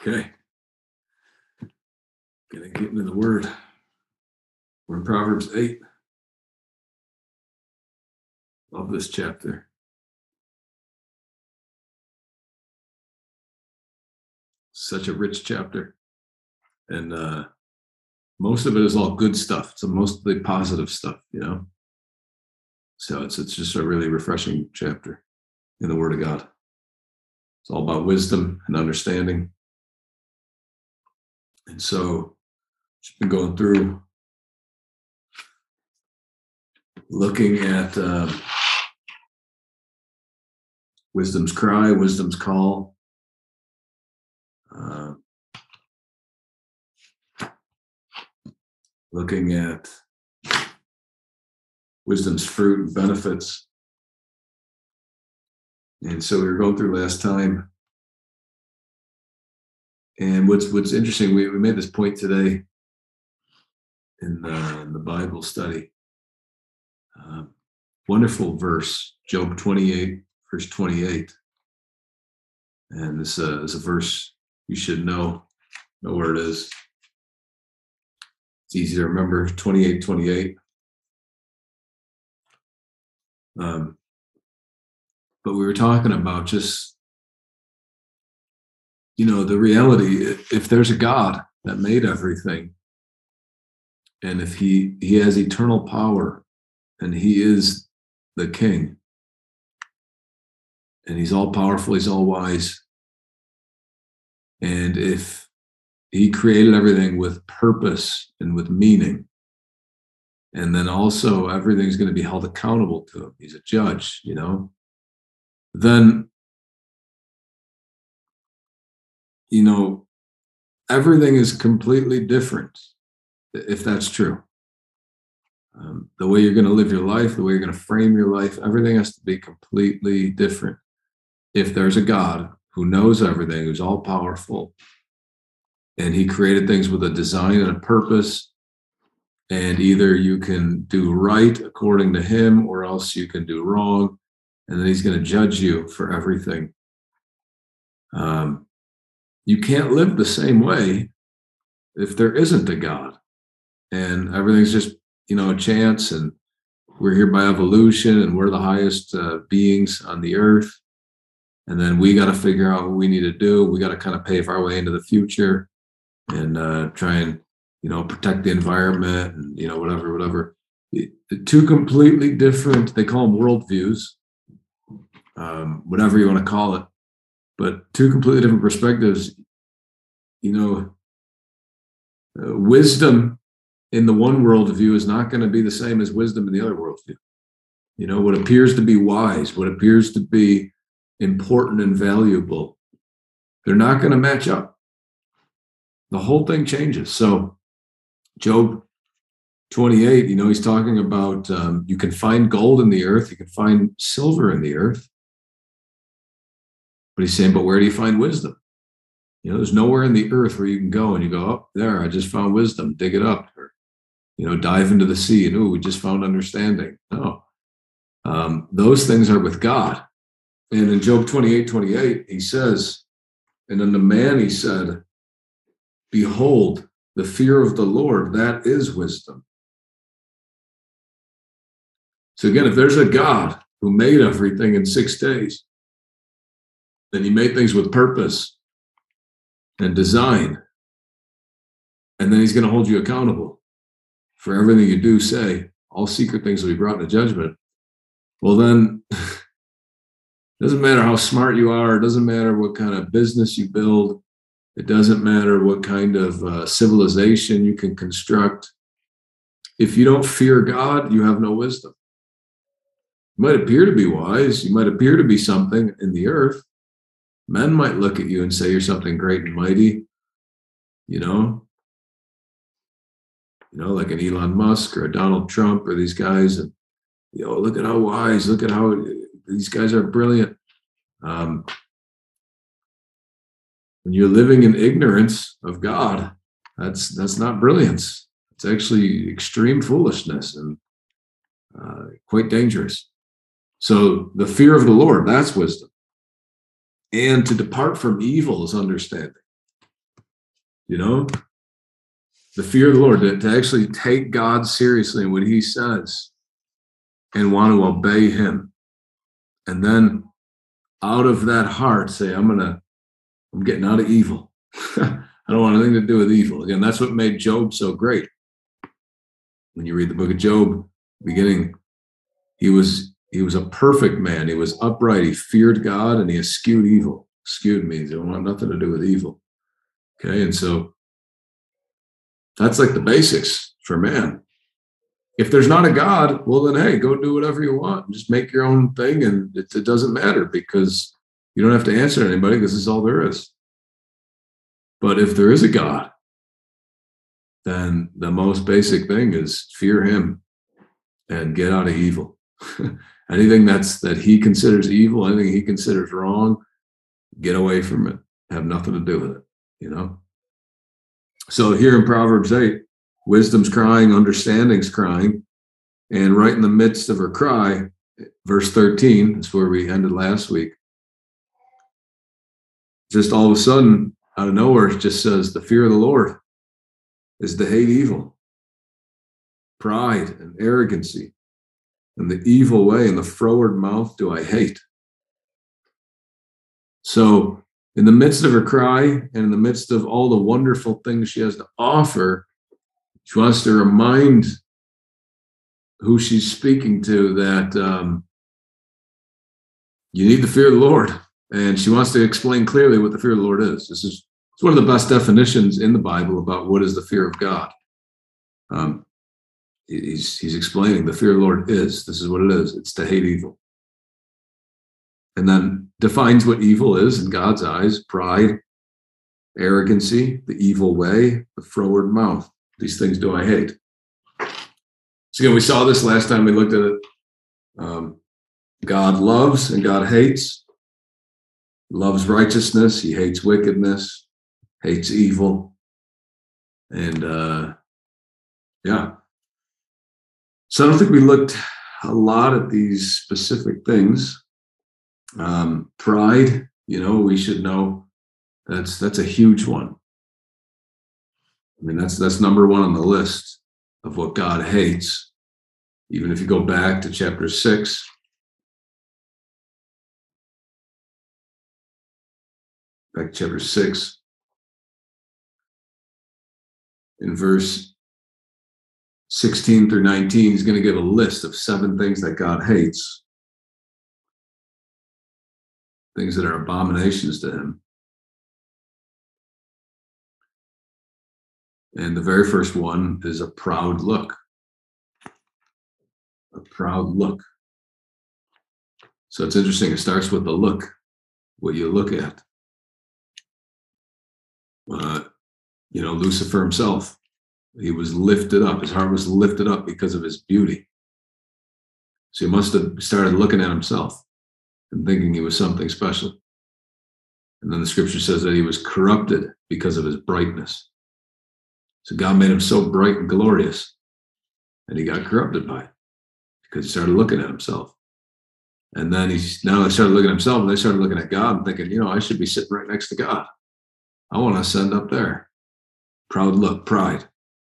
Okay. Gonna get into the word. We're in Proverbs 8. Love this chapter. Such a rich chapter. And most of it is all good stuff. It's mostly positive stuff, So it's just a really refreshing chapter in the Word of God. It's all about wisdom and understanding. And so just been going through looking at wisdom's cry, wisdom's call. Looking at wisdom's fruit and benefits. And so we were going through last time. And what's interesting, we made this point today in the Bible study. Wonderful verse, Job 28, verse 28. And this is a verse you should know where it is. It's easy to remember, 28:28. But we were talking about just, the reality, if there's a God that made everything, and if he has eternal power, and he is the king, and he's all powerful, he's all wise, and if he created everything with purpose and with meaning, and then also everything's going to be held accountable to him, he's a judge, then everything is completely different if that's true. The way you're going to live your life, the way you're going to frame your life, everything has to be completely different. If there's a God who knows everything, who's all powerful, and he created things with a design and a purpose, and either you can do right according to him or else you can do wrong, and then he's going to judge you for everything. You can't live the same way if there isn't a God, and everything's just a chance, and we're here by evolution, and we're the highest beings on the earth, and then we got to figure out what we need to do. We got to kind of pave our way into the future and try and protect the environment and whatever. Two completely different, they call them worldviews, whatever you want to call it, but two completely different perspectives. Wisdom in the one worldview is not going to be the same as wisdom in the other worldview. What appears to be wise, what appears to be important and valuable, they're not going to match up. The whole thing changes. So Job 28, he's talking about you can find gold in the earth, you can find silver in the earth. But he's saying, but where do you find wisdom? There's nowhere in the earth where you can go and you go, oh, there, I just found wisdom, dig it up. Or, dive into the sea and, we just found understanding. No. Those things are with God. And in Job 28:28, he says, and unto man he said, behold, the fear of the Lord, that is wisdom. So again, if there's a God who made everything in 6 days, then he made things with purpose and design, and then he's going to hold you accountable for everything you do, say. All secret things will be brought into judgment. Well, then it doesn't matter how smart you are. It doesn't matter what kind of business you build. It doesn't matter what kind of civilization you can construct. If you don't fear God, you have no wisdom. You might appear to be wise. You might appear to be something in the earth. Men might look at you and say you're something great and mighty, like an Elon Musk or a Donald Trump or these guys. And, look at how wise, look at how these guys are brilliant. When you're living in ignorance of God, that's not brilliance. It's actually extreme foolishness and quite dangerous. So the fear of the Lord, that's wisdom. And to depart from evil is understanding. You know, the fear of the Lord, to actually take God seriously and what he says and want to obey him. And then out of that heart say, I'm getting out of evil. I don't want anything to do with evil. Again, that's what made Job so great. When you read the book of Job, beginning, he was a perfect man. He was upright. He feared God and he eschewed evil. Eschewed means he don't want nothing to do with evil. Okay, and so that's like the basics for man. If there's not a God, well then, hey, go do whatever you want. Just make your own thing, and it doesn't matter because you don't have to answer to anybody because this is all there is. But if there is a God, then the most basic thing is fear him and get out of evil. Anything that he considers evil, anything he considers wrong, get away from it. Have nothing to do with it, you know? So here in Proverbs 8, wisdom's crying, understanding's crying, and right in the midst of her cry, verse 13, that's where we ended last week, just all of a sudden, out of nowhere, it just says, the fear of the Lord is to hate evil, pride and arrogancy, and the evil way and the froward mouth do I hate. So in the midst of her cry and in the midst of all the wonderful things she has to offer, she wants to remind who she's speaking to that you need the fear of the Lord. And she wants to explain clearly what the fear of the Lord is. It's one of the best definitions in the Bible about what is the fear of God. He's explaining the fear of the Lord this is what it is. It's to hate evil. And then defines what evil is in God's eyes: pride, arrogancy, the evil way, the froward mouth. These things do I hate. So again, we saw this last time we looked at it. God loves and God hates. Loves righteousness. He hates wickedness, hates evil. And yeah. So I don't think we looked a lot at these specific things. Pride, we should know that's a huge one. I mean, that's number one on the list of what God hates. Even if you go back to chapter 6, in verse 16 through 19, he's going to give a list of 7 things that God hates, things that are abominations to him. And the very first one is a proud look. A proud look. So it's interesting. It starts with the look, what you look at. Lucifer himself, he was lifted up. His heart was lifted up because of his beauty. So he must have started looking at himself and thinking he was something special. And then the scripture says that he was corrupted because of his brightness. So God made him so bright and glorious, and he got corrupted by it because he started looking at himself. And then now they started looking at himself, and they started looking at God and thinking, I should be sitting right next to God. I want to ascend up there. Proud look, pride.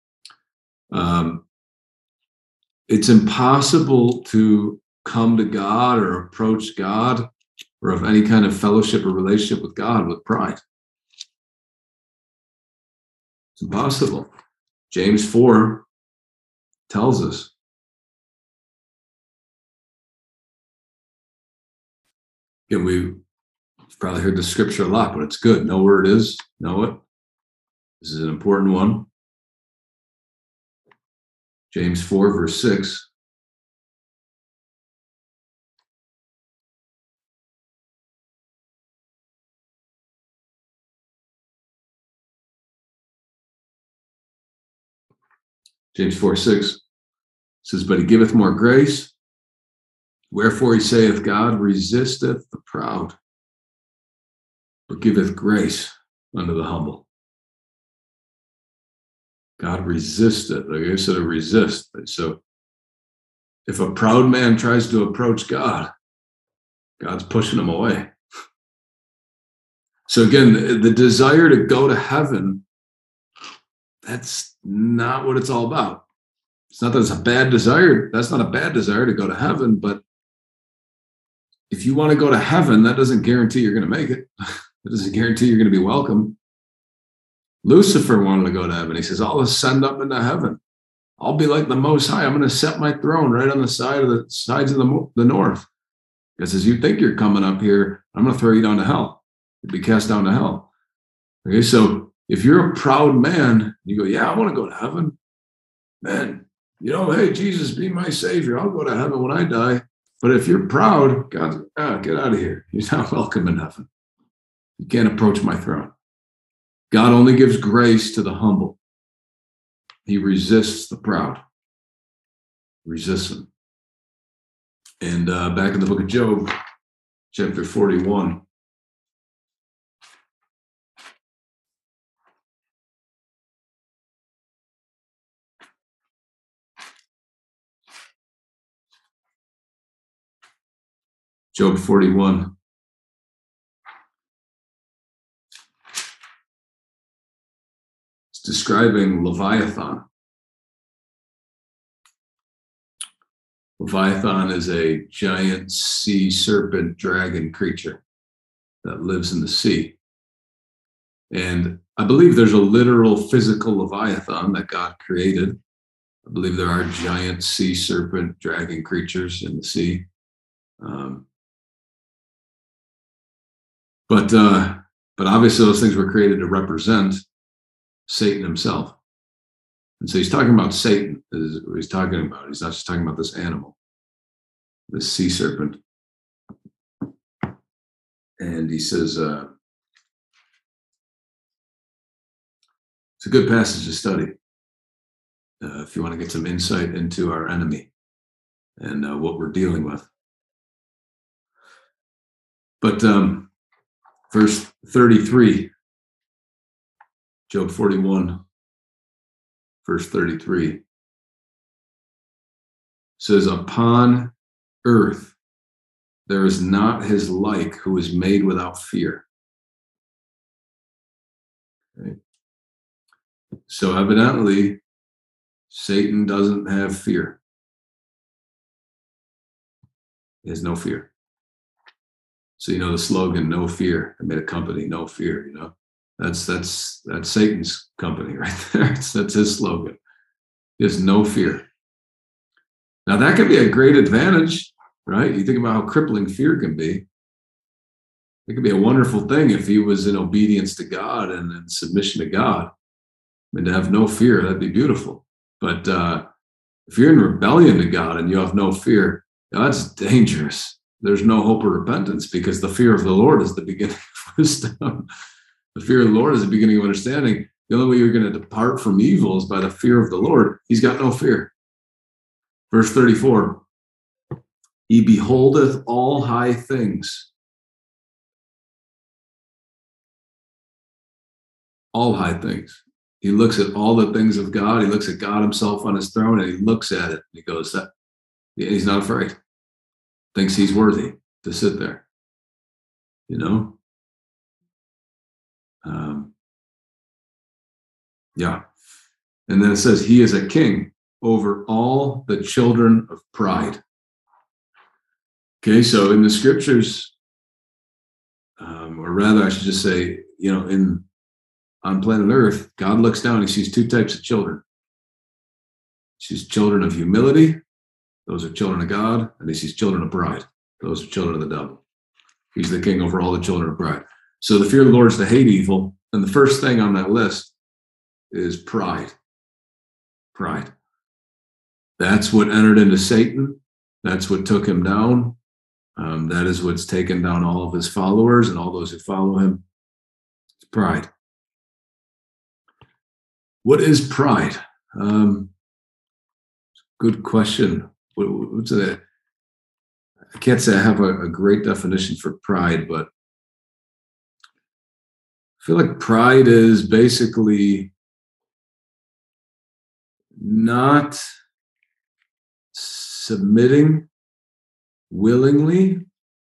It's impossible to come to God or approach God or have any kind of fellowship or relationship with God with pride. It's impossible. James 4 tells us. Again, we've probably heard the scripture a lot, but it's good. Know where it is. Know it. This is an important one. James 4, verse 6. James 4:6 says, but he giveth more grace. Wherefore he saith, God resisteth the proud, but giveth grace unto the humble. God resisteth. Like I said, resist. So if a proud man tries to approach God, God's pushing him away. So again, the desire to go to heaven that's not what it's all about. It's not that it's a bad desire. That's not a bad desire to go to heaven, but if you want to go to heaven, that doesn't guarantee you're going to make it. It doesn't guarantee you're going to be welcome. Lucifer wanted to go to heaven. He says, I'll ascend up into heaven. I'll be like the Most High. I'm going to set my throne right on the sides of the north. He says, you think you're coming up here, I'm going to throw you down to hell. You'll be cast down to hell. Okay, so if you're a proud man, you go, yeah, I want to go to heaven. Man, hey, Jesus, be my savior. I'll go to heaven when I die. But if you're proud, God, get out of here. You're not welcome in heaven. You can't approach my throne. God only gives grace to the humble. He resists the proud. Resists them. And back in the book of Job, chapter 41. Job 41. It's describing Leviathan. Leviathan is a giant sea serpent dragon creature that lives in the sea. And I believe there's a literal physical Leviathan that God created. I believe there are giant sea serpent dragon creatures in the sea. But obviously those things were created to represent Satan himself. And so he's talking about Satan, is what he's talking about. He's not just talking about this animal, this sea serpent. And he says, it's a good passage to study if you want to get some insight into our enemy and what we're dealing with. But verse 33, Job 41, verse 33, says, upon earth there is not his like who is made without fear. Okay. So evidently, Satan doesn't have fear. He has no fear. So the slogan, no fear. I made a company, no fear, That's Satan's company right there. That's his slogan. He has no fear. Now that could be a great advantage, right? You think about how crippling fear can be. It could be a wonderful thing if he was in obedience to God and in submission to God. I mean, to have no fear, that'd be beautiful. But if you're in rebellion to God and you have no fear, that's dangerous. There's no hope of repentance because the fear of the Lord is the beginning of wisdom. The fear of the Lord is the beginning of understanding. The only way you're going to depart from evil is by the fear of the Lord. He's got no fear. Verse 34, he beholdeth all high things. All high things. He looks at all the things of God. He looks at God himself on his throne and he looks at it. And he goes, he's not afraid. Thinks he's worthy to sit there. Yeah. And then it says, he is a king over all the children of pride. Okay, so in the scriptures, or rather I should just say, on planet Earth, God looks down, he sees two types of children. He sees children of humility, those are children of God, and he sees children of pride, those are children of the devil. He's the king over all the children of pride. So the fear of the Lord is to hate evil, and the first thing on that list is pride. Pride. That's what entered into Satan. That's what took him down. That is what's taken down all of his followers and all those who follow him. It's pride. What is pride? Good question. What's it? I can't say I have a great definition for pride, but I feel like pride is basically not submitting willingly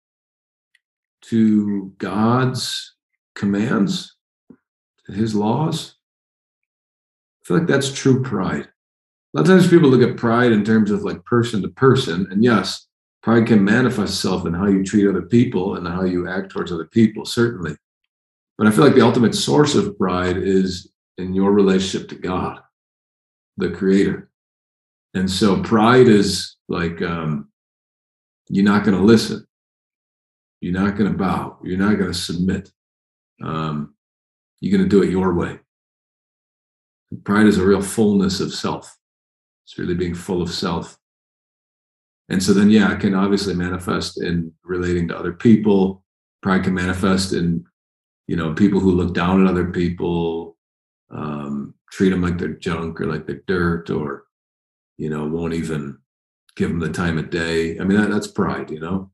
to God's commands, to his laws. feel like that's true pride. A lot of times people look at pride in terms of like person to person. And yes, pride can manifest itself in how you treat other people and how you act towards other people, certainly. But I feel like the ultimate source of pride is in your relationship to God, the creator. And so pride is like, you're not going to listen. You're not going to bow. You're not going to submit. You're going to do it your way. Pride is a real fullness of self. It's really being full of self. And so then, yeah, it can obviously manifest in relating to other people. Pride can manifest in, people who look down at other people, treat them like they're junk or like they're dirt, or, won't even give them the time of day. I mean, that's pride,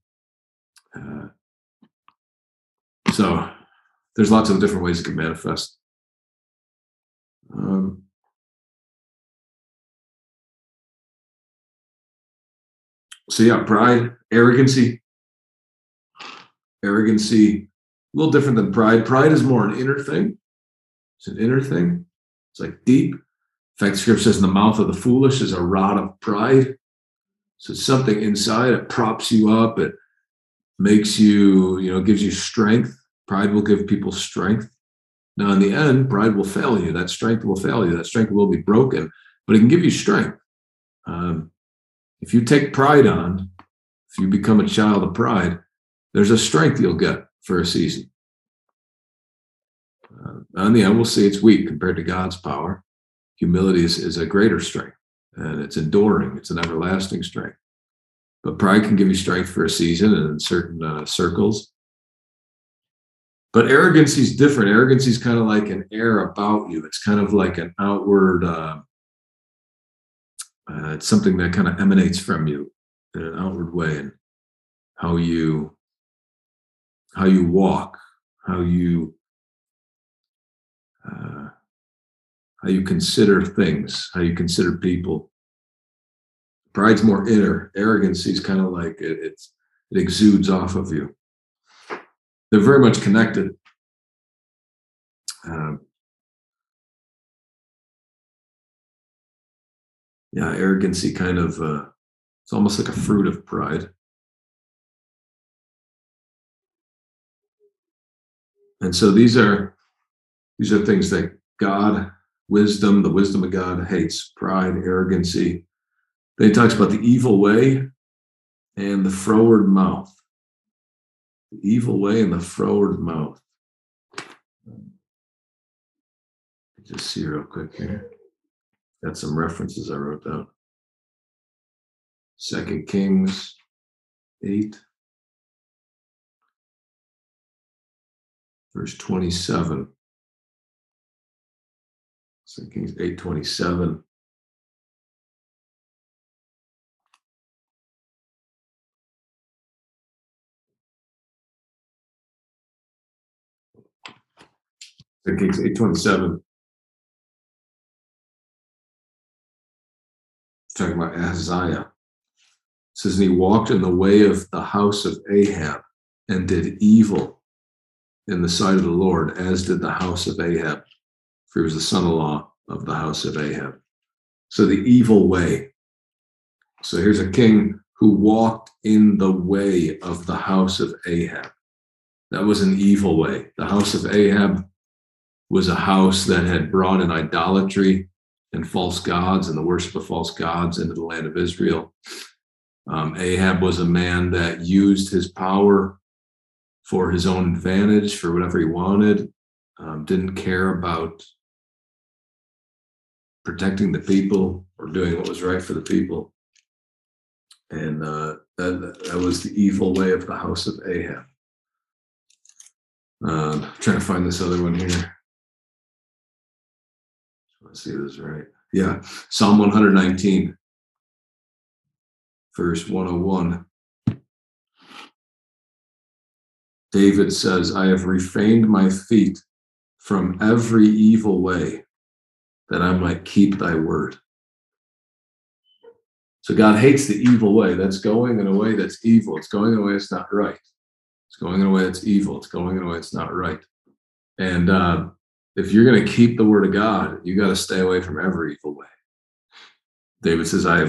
So there's lots of different ways it can manifest. So yeah, pride, arrogancy, a little different than pride. Pride is more an inner thing. It's an inner thing. It's like deep. In fact, scripture says in the mouth of the foolish is a rod of pride. So it's something inside. It props you up. It makes you, gives you strength. Pride will give people strength. Now, in the end, pride will fail you. That strength will fail you. That strength will be broken, but it can give you strength. If you take pride on, if you become a child of pride, there's a strength you'll get for a season. In the end, we'll see it's weak compared to God's power. Humility is a greater strength, and it's enduring. It's an everlasting strength. But pride can give you strength for a season and in certain circles. But arrogancy is different. Arrogancy is kind of like an air about you. It's kind of like an outward, it's something that kind of emanates from you in an outward way, and how you walk, how you consider things, how you consider people. Pride's more inner. Arrogancy is kind of like it exudes off of you. They're very much connected. Arrogancy kind of, it's almost like a fruit of pride. And so these are things that God, wisdom, the wisdom of God hates: pride, arrogancy. Then he talks about the evil way and the froward mouth. The evil way and the froward mouth. Just see real quick here. Got some references I wrote down. 2 Kings 8, verse 27. 2 Kings 8:27. Kings 8:27. Talking about Ahaziah. It says, and he walked in the way of the house of Ahab and did evil in the sight of the Lord, as did the house of Ahab, for he was the son-in-law of the house of Ahab. So the evil way. So here's a king who walked in the way of the house of Ahab. That was an evil way. The house of Ahab was a house that had brought in idolatry and false gods and the worship of false gods into the land of Israel. Ahab was a man that used his power for his own advantage, for whatever he wanted, didn't care about protecting the people or doing what was right for the people. And that was the evil way of the house of Ahab. Trying to find this other one here. Let's see if this is right. Yeah, Psalm 119, verse 101. David says, I have refrained my feet from every evil way, that I might keep thy word. So God hates the evil way. That's going in a way that's evil. It's going in a way that's not right. It's going in a way that's evil. It's going in a way that's not right. And if you're going to keep the word of God, you got to stay away from every evil way. David says, I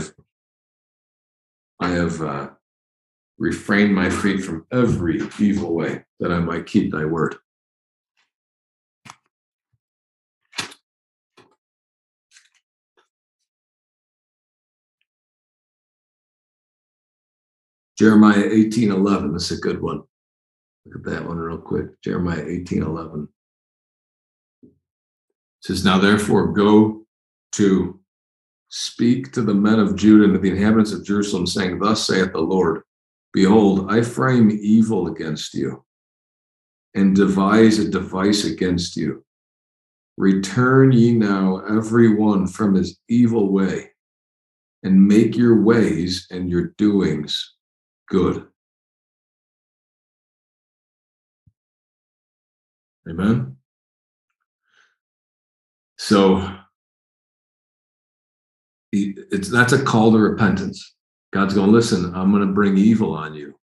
have refrained my feet from every evil way, that I might keep thy word. Jeremiah 18:11. This is a good one. Look at that one real quick. Jeremiah 18:11. It says, now therefore go to speak to the men of Judah and to the inhabitants of Jerusalem, saying, thus saith the Lord, behold, I frame evil against you, and devise a device against you. Return ye now every one from his evil way, and make your ways and your doings good. Amen. So that's a call to repentance. God's going, listen, I'm going to bring evil on you.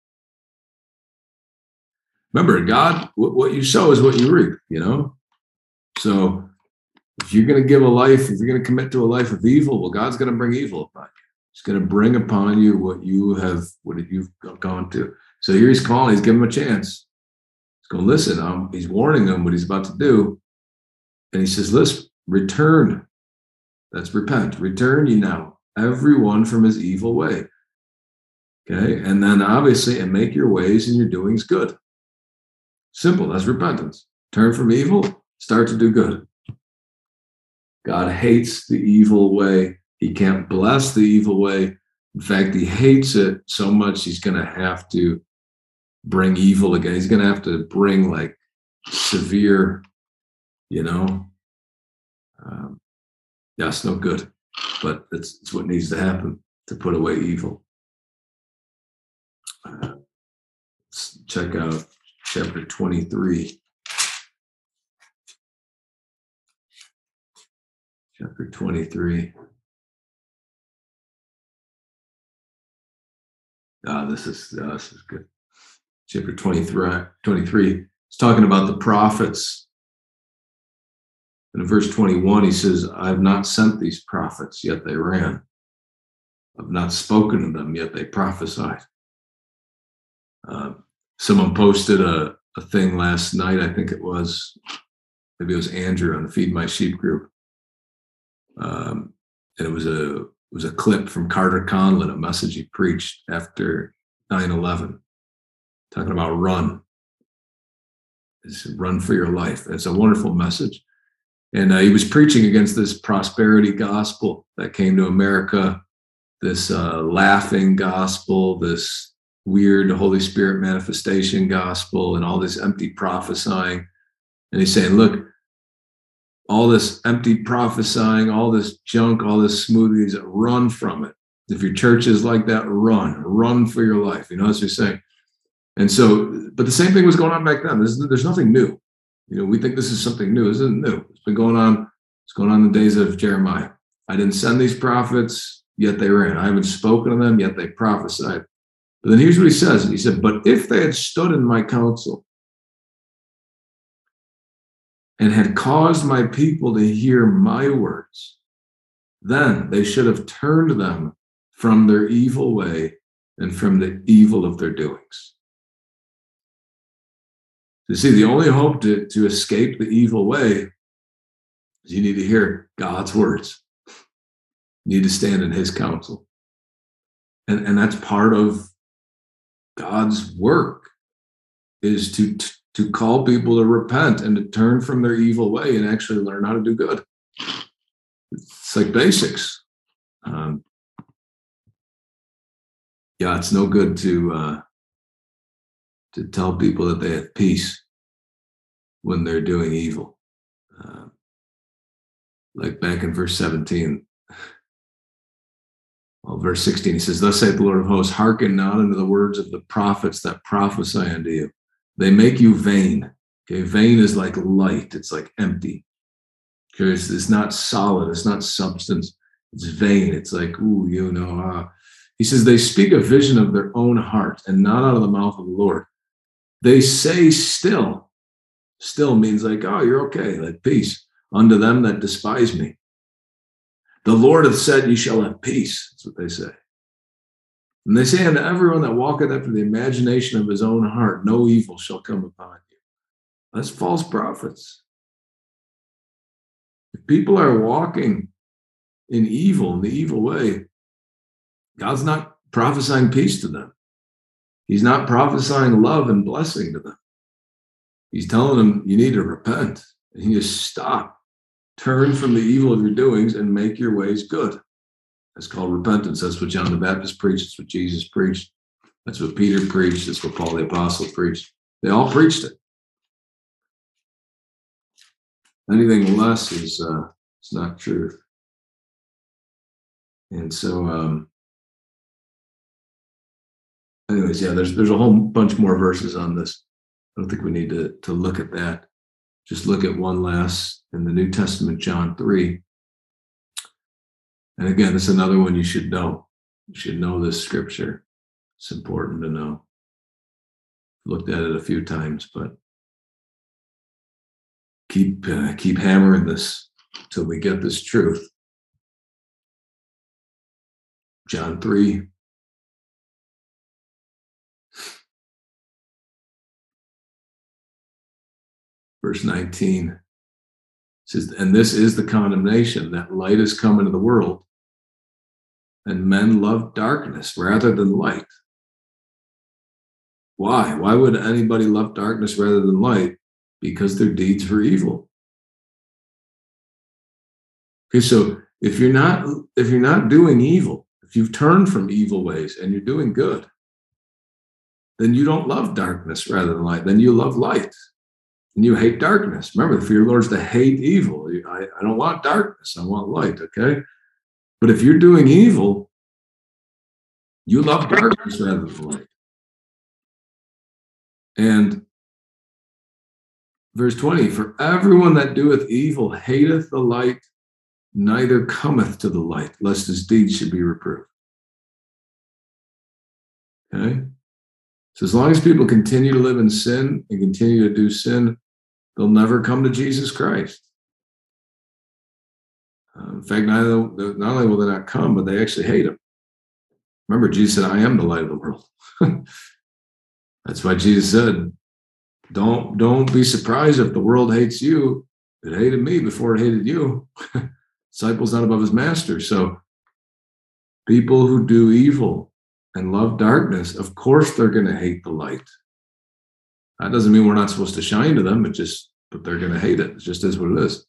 Remember, God, what you sow is what you reap, So if you're going to give a life, if you're going to commit to a life of evil, well, God's going to bring evil upon you. He's going to bring upon you what you've gone to. So here he's calling, he's giving him a chance. He's going, listen, he's warning them what he's about to do. And he says, listen, return. That's repent. Return ye now, everyone from his evil way. Okay. And then obviously, and make your ways and your doings good. Simple. That's repentance. Turn from evil, start to do good. God hates the evil way. He can't bless the evil way. In fact, he hates it so much, he's going to have to bring evil again. He's going to have to bring like severe, it's no good, but it's what needs to happen to put away evil. Let's check out chapter 23. Chapter 23. This is good. Chapter 23. It's talking about the prophets. And in verse 21, he says, I have not sent these prophets, yet they ran. I've not spoken to them, yet they prophesied. Someone posted a thing last night. I think maybe it was Andrew on the Feed My Sheep group. And it was a clip from Carter Conlon, a message he preached after 9/11, talking about run. It's run for your life. It's a wonderful message. And he was preaching against this prosperity gospel that came to America, this laughing gospel, this weird Holy Spirit manifestation gospel, and all this empty prophesying. And he's saying, look, all this empty prophesying, all this junk, all this smoothies, run from it. If your church is like that, run for your life. That's what he's saying. And so, but the same thing was going on back then. There's nothing new. We think this is something new. This isn't new. It's been going on. It's going on in the days of Jeremiah. I didn't send these prophets, yet they ran. I haven't spoken to them, yet they prophesied. But then here's what he says. He said, but if they had stood in my counsel and had caused my people to hear my words, then they should have turned them from their evil way and from the evil of their doings. You see, the only hope to escape the evil way is you need to hear God's words. You need to stand in his counsel. And that's part of God's work, is to call people to repent and to turn from their evil way and actually learn how to do good. It's like basics. It's no good to tell people that they have peace when they're doing evil. Like back in verse 17. Well, verse 16, he says, thus saith the Lord of hosts, hearken not unto the words of the prophets that prophesy unto you. They make you vain. Okay, vain is like light. It's like empty. Because it's not solid. It's not substance. It's vain. It's like, He says, they speak a vision of their own heart and not out of the mouth of the Lord. They say still, still means like, oh, you're okay, like peace unto them that despise me. The Lord hath said, you shall have peace. That's what they say. And they say unto everyone that walketh after the imagination of his own heart, no evil shall come upon you. That's false prophets. If people are walking in evil, in the evil way, God's not prophesying peace to them. He's not prophesying love and blessing to them. He's telling them, you need to repent. And you just stop. Turn from the evil of your doings and make your ways good. That's called repentance. That's what John the Baptist preached. That's what Jesus preached. That's what Peter preached. That's what Paul the Apostle preached. They all preached it. Anything less is it's not truth. And so, anyways, yeah, there's a whole bunch more verses on this. I don't think we need to look at that. Just look at one last in the New Testament, John 3. And again, it's another one you should know. You should know this scripture. It's important to know. Looked at it a few times, but keep hammering this till we get this truth. John 3. Verse 19 says, and this is the condemnation, that light has come into the world, and men love darkness rather than light. Why? Why would anybody love darkness rather than light? Because their deeds were evil. Okay, so if you're not doing evil, if you've turned from evil ways and you're doing good, then you don't love darkness rather than light. Then you love light. And you hate darkness. Remember, the fear of the Lord is to hate evil. I don't want darkness. I want light, okay? But if you're doing evil, you love darkness rather than light. And verse 20, for everyone that doeth evil hateth the light, neither cometh to the light, lest his deeds should be reproved. Okay? So as long as people continue to live in sin and continue to do sin, they'll never come to Jesus Christ. In fact, not only will they not come, but they actually hate him. Remember, Jesus said, I am the light of the world. That's why Jesus said, don't be surprised if the world hates you. It hated me before it hated you. Disciple's not above his master. So people who do evil and love darkness, of course they're going to hate the light. That doesn't mean we're not supposed to shine to them. But they're going to hate it. It just is what it is.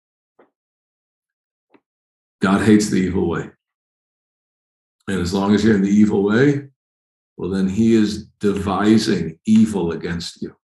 God hates the evil way. And as long as you're in the evil way, well, then he is devising evil against you.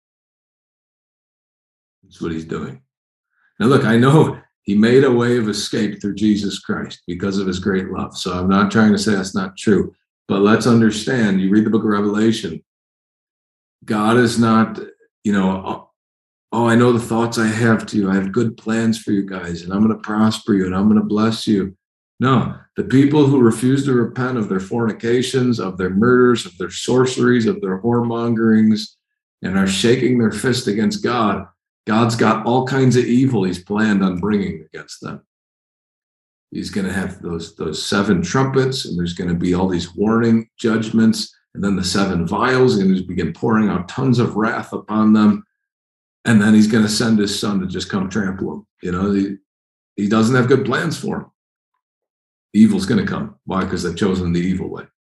That's what he's doing. Now, look, I know he made a way of escape through Jesus Christ because of his great love. So I'm not trying to say that's not true. But let's understand, you read the book of Revelation, God is not, oh, I know the thoughts I have to you. I have good plans for you guys, and I'm going to prosper you, and I'm going to bless you. No, the people who refuse to repent of their fornications, of their murders, of their sorceries, of their whoremongerings, and are shaking their fist against God, God's got all kinds of evil he's planned on bringing against them. He's going to have those seven trumpets, and there's going to be all these warning judgments, and then the seven vials, and he's begin pouring out tons of wrath upon them. And then he's going to send his son to just come trample them. He doesn't have good plans for him. Evil's going to come. Why? Because they've chosen the evil way.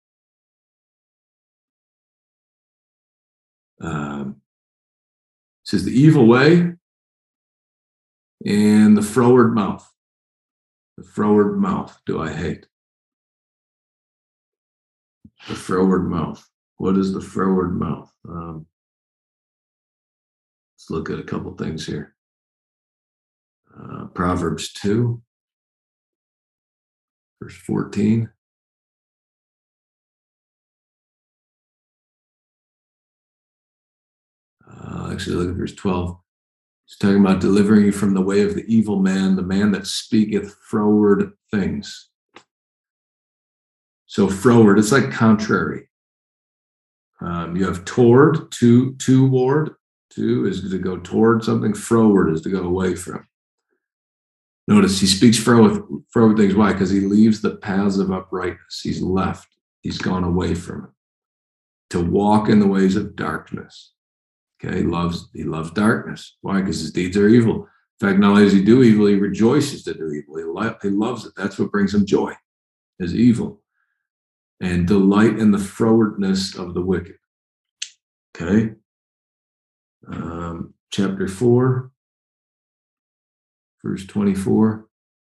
It says the evil way and the froward mouth. The froward mouth do I hate. The froward mouth. What is the froward mouth? Let's look at a couple things here. Proverbs 2, verse 14. Actually, look at verse 12. It's talking about delivering you from the way of the evil man, the man that speaketh froward things. So froward, it's like contrary. You have toward, toward. To is to go toward something. Froward is to go away from. Notice he speaks froward things. Why? Because he leaves the paths of uprightness. He's left. He's gone away from it. To walk in the ways of darkness. Okay, he loves darkness. Why? Because his deeds are evil. In fact, not only does he do evil, he rejoices to do evil. He loves it. That's what brings him joy, is evil. And delight in the frowardness of the wicked. Okay. Chapter 4, verse 24.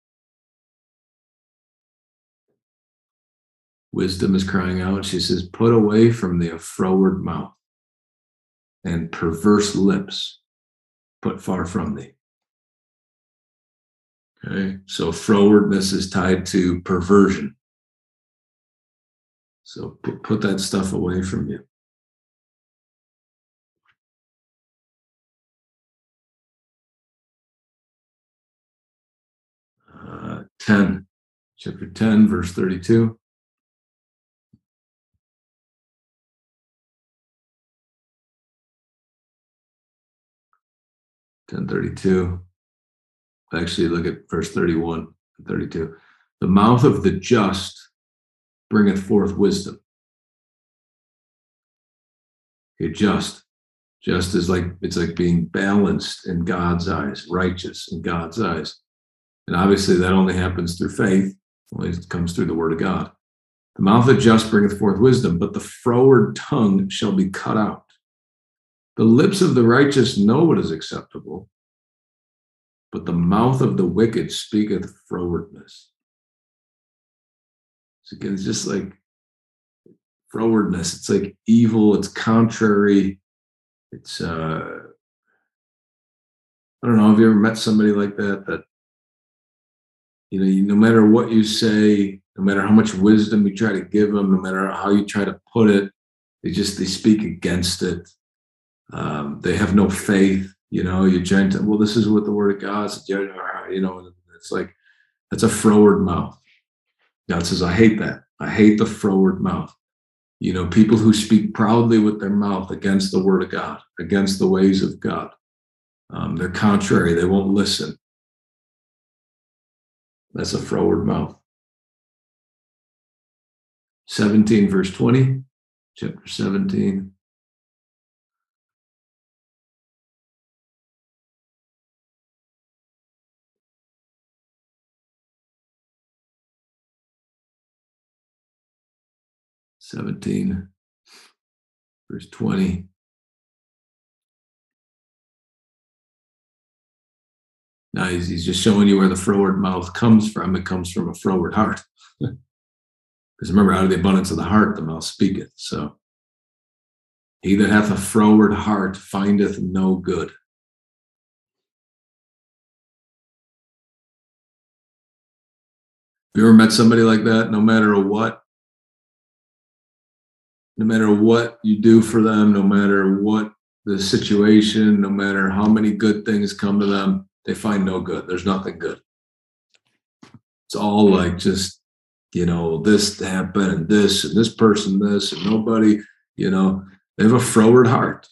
Wisdom is crying out. She says, put away from thee a froward mouth and perverse lips put far from thee. Okay, so frowardness is tied to perversion. So put that stuff away from you. Chapter 10, verse 32. Actually, look at verse 31 and 32. The mouth of the just bringeth forth wisdom. Okay, just is like, it's like being balanced in God's eyes, righteous in God's eyes. And obviously that only happens through faith. Only comes through the word of God. The mouth of the just bringeth forth wisdom, but the froward tongue shall be cut out. The lips of the righteous know what is acceptable, but the mouth of the wicked speaketh frowardness. So again, it's just like frowardness. It's like evil. It's contrary. It's, I don't know. Have you ever met somebody like that? That, no matter what you say, no matter how much wisdom you try to give them, no matter how you try to put it, they speak against it. They have no faith. You gentle. Well, this is what the word of God says. It's like, that's a froward mouth. God says, I hate that. I hate the froward mouth. People who speak proudly with their mouth against the word of God, against the ways of God. They're contrary. They won't listen. That's a froward mouth. 17, verse 20, chapter 17. Verse 20. Now he's just showing you where the froward mouth comes from. It comes from a froward heart. Because remember, out of the abundance of the heart, the mouth speaketh. So he that hath a froward heart findeth no good. Have you ever met somebody like that? No matter what you do for them, no matter what the situation, no matter how many good things come to them, they find no good. There's nothing good. It's all like just, this happened and this person, this, and nobody, they have a froward heart.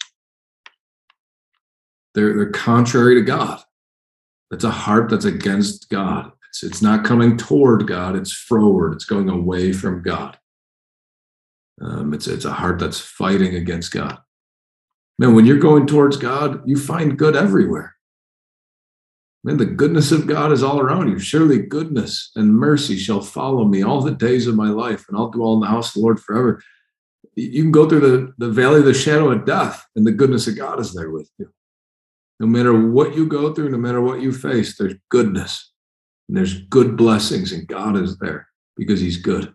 They're contrary to God. It's a heart that's against God. It's not coming toward God. It's froward. It's going away from God. It's a heart that's fighting against God. Man, when you're going towards God, you find good everywhere. Man, the goodness of God is all around you. Surely goodness and mercy shall follow me all the days of my life, and I'll dwell in the house of the Lord forever. You can go through the valley of the shadow of death, and the goodness of God is there with you. No matter what you go through, no matter what you face, there's goodness, and there's good blessings, and God is there because he's good.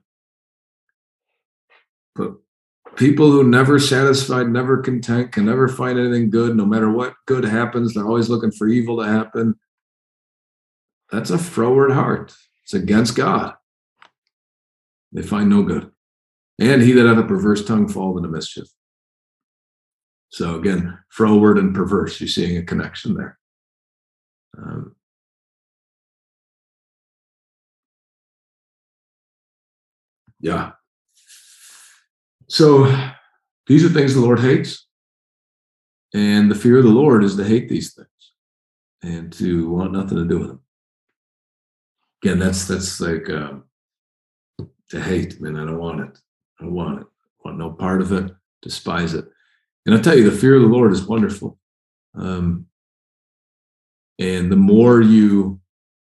But people who never satisfied, never content, can never find anything good, no matter what good happens, they're always looking for evil to happen. That's a froward heart. It's against God. They find no good. And he that hath a perverse tongue fall into mischief. So again, froward and perverse, you're seeing a connection there. Yeah. So these are things the Lord hates. And the fear of the Lord is to hate these things and to want nothing to do with them. Again, that's like to hate, man. I don't want it. I don't want it. I want no part of it. Despise it. And I'll tell you, the fear of the Lord is wonderful. And the more you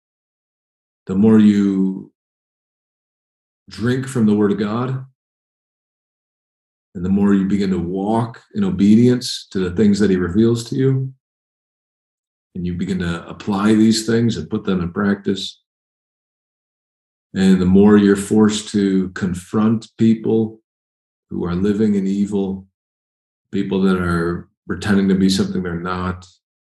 drink from the Word of God, and the more you begin to walk in obedience to the things that He reveals to you, and you begin to apply these things and put them in practice, and the more you're forced to confront people who are living in evil, people that are pretending to be something they're not,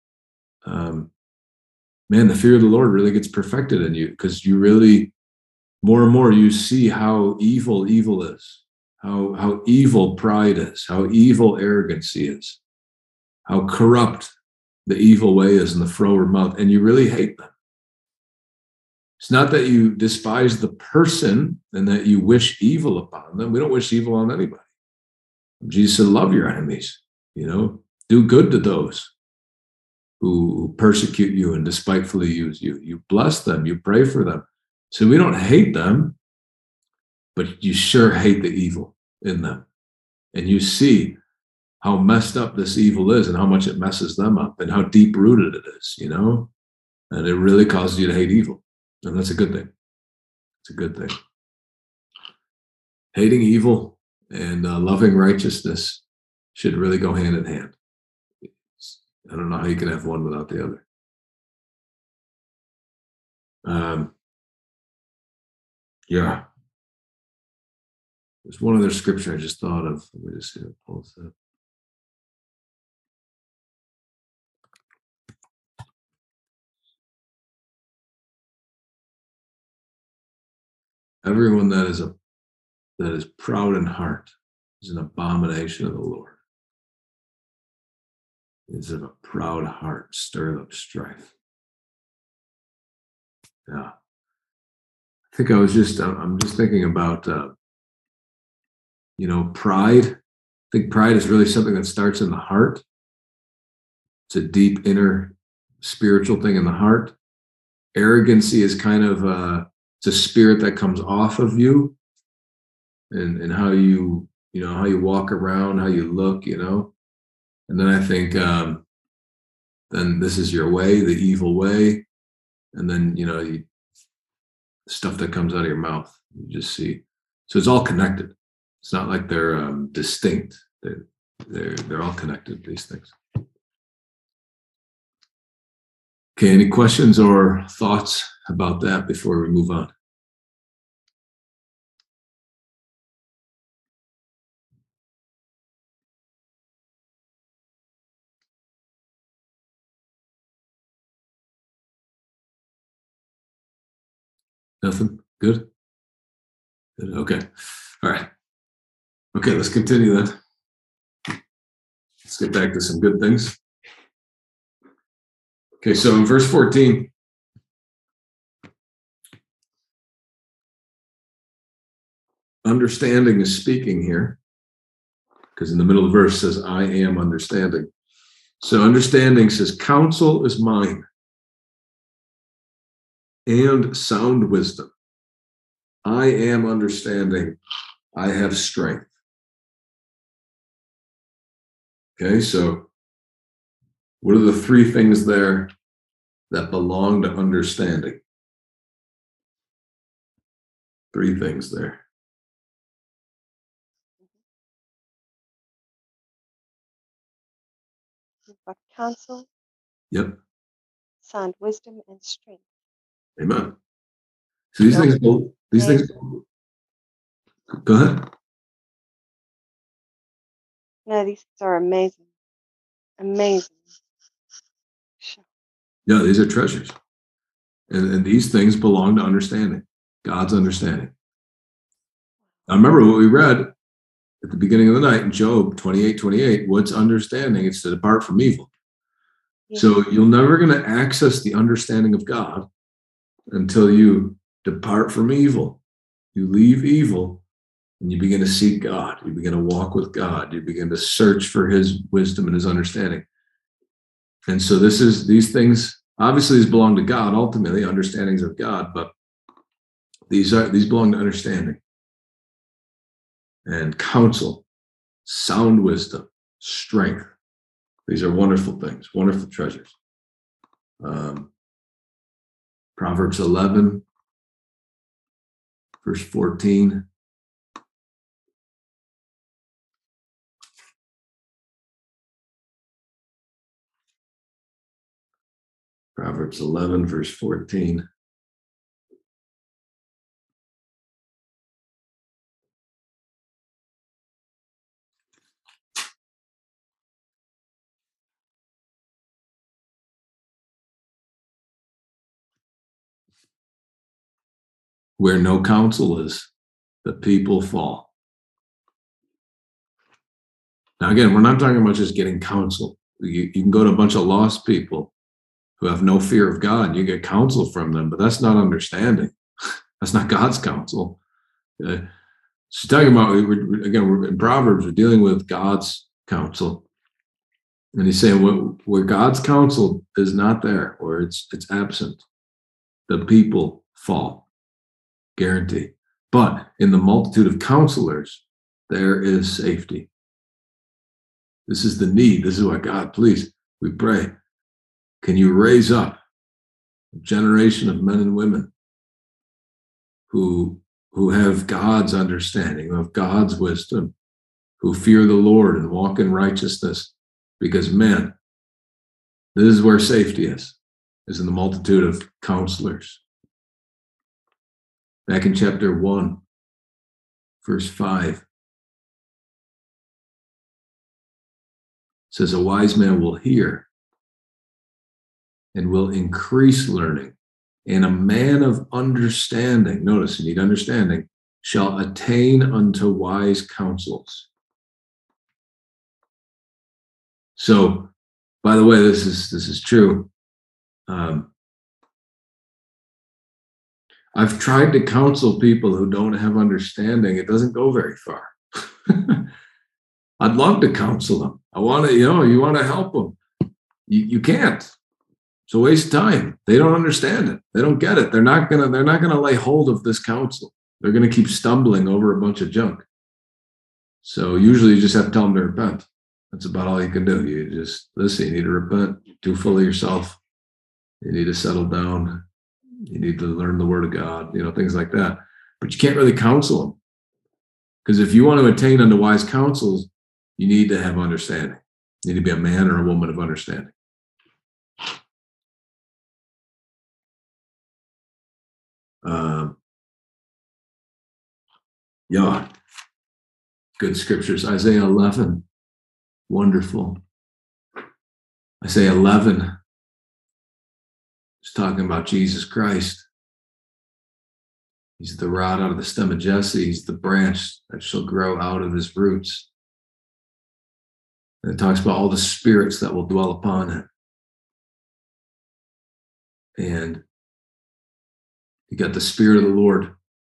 man, the fear of the Lord really gets perfected in you, because you really, more and more, you see how evil is, how evil pride is, how evil arrogancy is, how corrupt the evil way is in the froward mouth, and you really hate them. It's not that you despise the person and that you wish evil upon them. We don't wish evil on anybody. Jesus said, love your enemies, do good to those who persecute you and despitefully use you. You bless them, you pray for them. So we don't hate them, but you sure hate the evil in them. And you see how messed up this evil is and how much it messes them up and how deep rooted it is, and it really causes you to hate evil. And that's a good thing. It's a good thing. Hating evil and loving righteousness should really go hand in hand. I don't know how you can have one without the other. Yeah. There's one other scripture I just thought of. Let me just see what Paul said. Everyone that is proud in heart is an abomination of the Lord. Is of a proud heart, stir up strife. Yeah. I think I'm just thinking about, pride. I think pride is really something that starts in the heart. It's a deep inner spiritual thing in the heart. Arrogancy is kind of it's a spirit that comes off of you, and how you how you walk around, how you look, And then I think then this is your way, the evil way, and then stuff that comes out of your mouth. You just see. So it's all connected. It's not like they're distinct. They're all connected, these things. Okay, any questions or thoughts about that before we move on? Nothing? Good? Good. Okay. All right. Okay, let's continue then. Let's get back to some good things. Okay, so in verse 14, understanding is speaking here, because in the middle of the verse it says, I am understanding. So understanding says, counsel is mine, and sound wisdom. I am understanding. I have strength. Okay, so what are the three things there that belong to understanding? Three things there. You've got counsel, Yep. sound wisdom, and strength. Amen. So these things, go ahead. No, these are amazing. Amazing. Yeah, these are treasures. And these things belong to understanding, God's understanding. Now remember what we read at the beginning of the night in Job 28:28. What's understanding? It's to depart from evil. Yeah. So you're never going to access the understanding of God until you depart from evil. You leave evil And you begin to seek God. You begin to walk with God. You begin to search for his wisdom and his understanding. And so these things, obviously these belong to God, ultimately, understandings of God, but these belong to understanding and counsel, sound wisdom, strength. These are wonderful things, wonderful treasures. Proverbs 11, verse 14. Proverbs 11, verse 14. Where no counsel is, the people fall. Now, again, we're not talking about just getting counsel. You can go to a bunch of lost people who have no fear of God. You get counsel from them, but that's not understanding. That's not God's counsel. She's talking about, we're in Proverbs, we're dealing with God's counsel. And he's saying where God's counsel is not there, or it's absent, the people fall. Guarantee. But in the multitude of counselors, there is safety. This is the need. This is what God, please, we pray. Can you raise up a generation of men and women who have God's understanding, who have God's wisdom, who fear the Lord and walk in righteousness? Because, man, this is where safety is in the multitude of counselors. Back in chapter 1, verse 5, it says, a wise man will hear and will increase learning, and a man of understanding, notice you need understanding, shall attain unto wise counsels. So, by the way, this is true. I've tried to counsel people who don't have understanding. It doesn't go very far. I'd love to counsel them. I want to, you want to help them. You can't. It's a waste of time. They don't understand it. They don't get it. They're not gonna lay hold of this counsel. They're gonna keep stumbling over a bunch of junk. So usually you just have to tell them to repent. That's about all you can do. You just listen. You need to repent. You're too full of yourself. You need to settle down. You need to learn the word of God. Things like that. But you can't really counsel them, because if you want to attain unto wise counsels, you need to have understanding. You need to be a man or a woman of understanding. Good scriptures. Isaiah 11, wonderful. Isaiah 11 is talking about Jesus Christ. He's the rod out of the stem of Jesse. He's the branch that shall grow out of his roots. And it talks about all the spirits that will dwell upon him. And you got the Spirit of the Lord.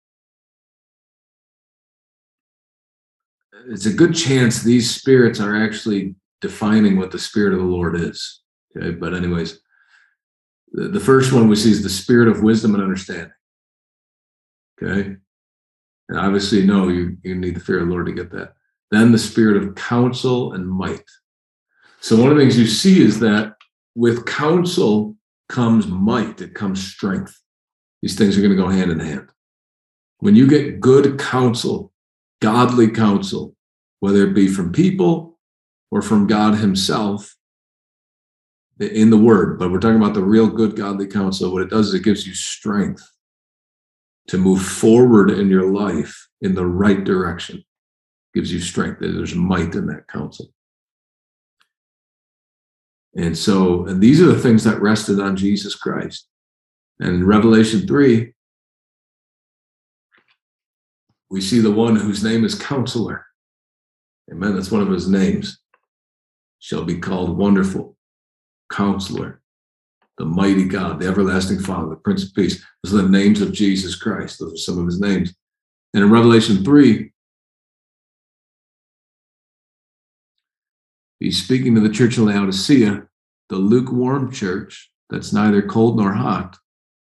It's a good chance these spirits are actually defining what the Spirit of the Lord is. Okay, but anyways, the first one we see is the spirit of wisdom and understanding. Okay, and obviously, you need the fear of the Lord to get that. Then the spirit of counsel and might. So one of the things you see is that with counsel comes might. It comes strength. These things are going to go hand in hand. When you get good counsel, godly counsel, whether it be from people or from God himself in the word, but we're talking about the real good godly counsel, what it does is it gives you strength to move forward in your life in the right direction. It gives you strength. There's might in that counsel. And these are the things that rested on Jesus Christ. And in Revelation 3, we see the one whose name is Counselor. Amen. That's one of his names. Shall be called Wonderful, Counselor, the Mighty God, the Everlasting Father, the Prince of Peace. Those are the names of Jesus Christ. Those are some of his names. And in Revelation 3, He's speaking to the church of Laodicea, the lukewarm church that's neither cold nor hot.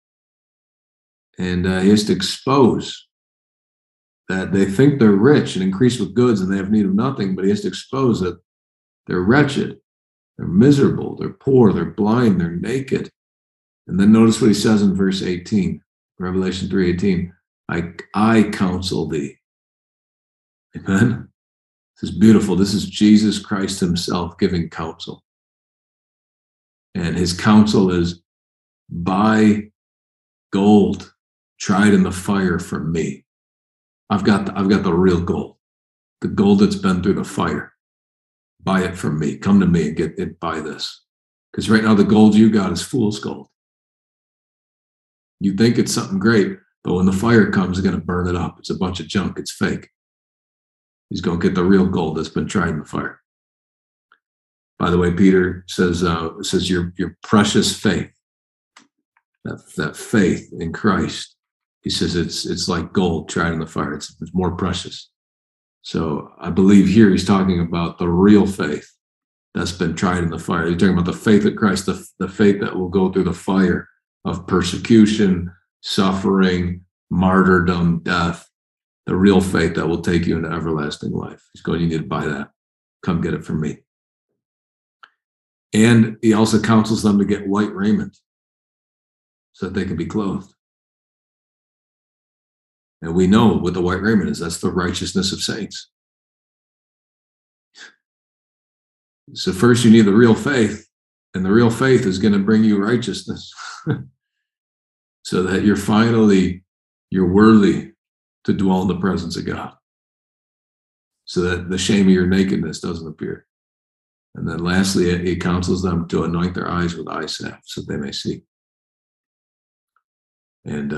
And he has to expose that they think they're rich and increase with goods and they have need of nothing, but he has to expose that they're wretched, they're miserable, they're poor, they're blind, they're naked. And then notice what he says in verse 18, Revelation 3:18, I counsel thee. Amen. This is beautiful. This is Jesus Christ himself giving counsel. And his counsel is buy gold tried in the fire from me. I've got the real gold, the gold that's been through the fire. Buy it from me. Come to me and get it. Buy this. Because right now the gold you got is fool's gold. You think it's something great, but when the fire comes, it's going to burn it up. It's a bunch of junk. It's fake. He's going to get the real gold that's been tried in the fire. By the way, Peter says your precious faith, that faith in Christ, he says it's like gold tried in the fire. It's more precious. So I believe here he's talking about the real faith that's been tried in the fire. He's talking about the faith of Christ, the faith that will go through the fire of persecution, suffering, martyrdom, death, the real faith that will take you into everlasting life. He's going, you need to buy that. Come get it from me. And he also counsels them to get white raiment so that they can be clothed. And we know what the white raiment is. That's the righteousness of saints. So first you need the real faith, and the real faith is going to bring you righteousness so that you're worthy to dwell in the presence of God, so that the shame of your nakedness doesn't appear. And then lastly, he counsels them to anoint their eyes with eye salve so they may see. And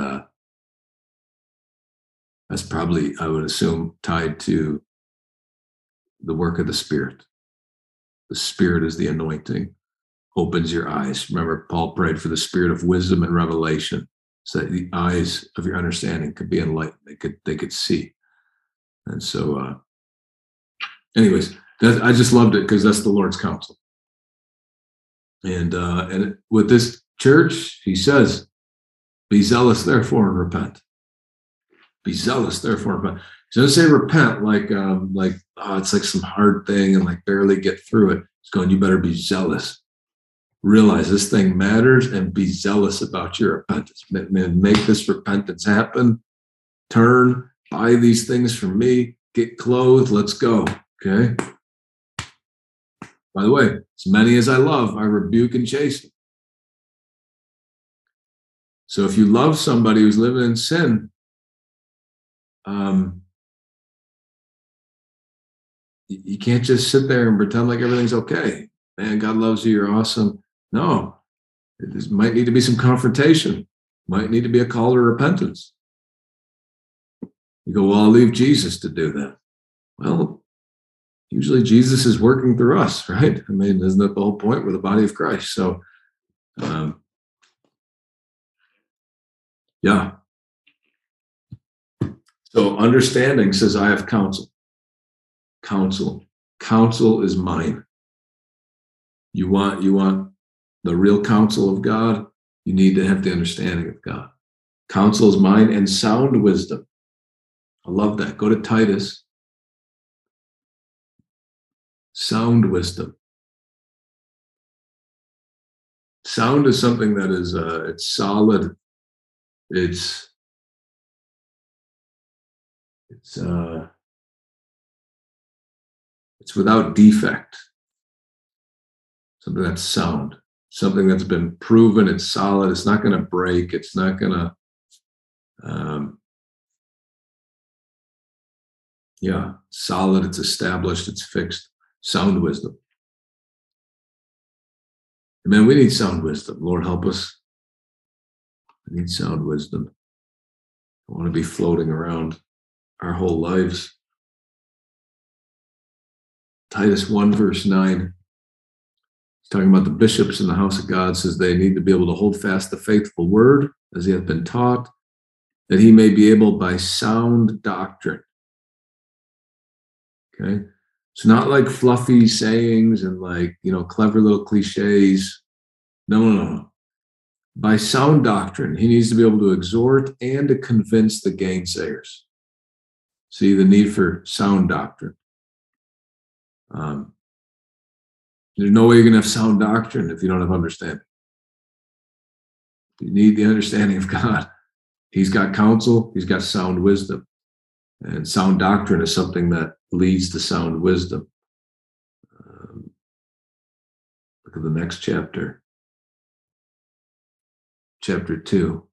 that's probably, I would assume, tied to the work of the Spirit. The Spirit is the anointing, opens your eyes. Remember, Paul prayed for the spirit of wisdom and revelation so that the eyes of your understanding could be enlightened. They could see. And so, anyways, I just loved it because that's the Lord's counsel. And with this church, he says, be zealous, therefore, and repent. Be zealous, therefore, and repent. He doesn't say repent like it's like some hard thing and like barely get through it. He's going, you better be zealous. Realize this thing matters and be zealous about your repentance. Make this repentance happen. Turn, buy these things from me, get clothed, let's go. Okay? By the way, as many as I love, I rebuke and chasten. So if you love somebody who's living in sin, you can't just sit there and pretend like everything's okay. Man, God loves you, you're awesome. No, there might need to be some confrontation. Might need to be a call to repentance. You go, well, I'll leave Jesus to do that. Well, usually Jesus is working through us, right? I mean, isn't that the whole point? We're the body of Christ. So, yeah. So understanding says, I have counsel. Counsel is mine. You want the real counsel of God, you need to have the understanding of God. Counsel is mine and sound wisdom. I love that. Go to Titus. Sound wisdom. Sound is something that is it's solid. It's without defect. Something that's sound. Something that's been proven. It's solid. It's not going to break. It's not going to. Solid. It's established. It's fixed. Sound wisdom. Man, we need sound wisdom. Lord, help us. We need sound wisdom. I want to be floating around our whole lives. Titus 1, verse 9. He's talking about the bishops in the house of God, says they need to be able to hold fast the faithful word as he hath been taught, that he may be able by sound doctrine. Okay. It's not like fluffy sayings and like, clever little cliches. No. By sound doctrine, he needs to be able to exhort and to convince the gainsayers. See the need for sound doctrine. There's no way you're going to have sound doctrine if you don't have understanding. You need the understanding of God. He's got counsel. He's got sound wisdom. And sound doctrine is something that leads to sound wisdom. Look at the next chapter. Chapter 2.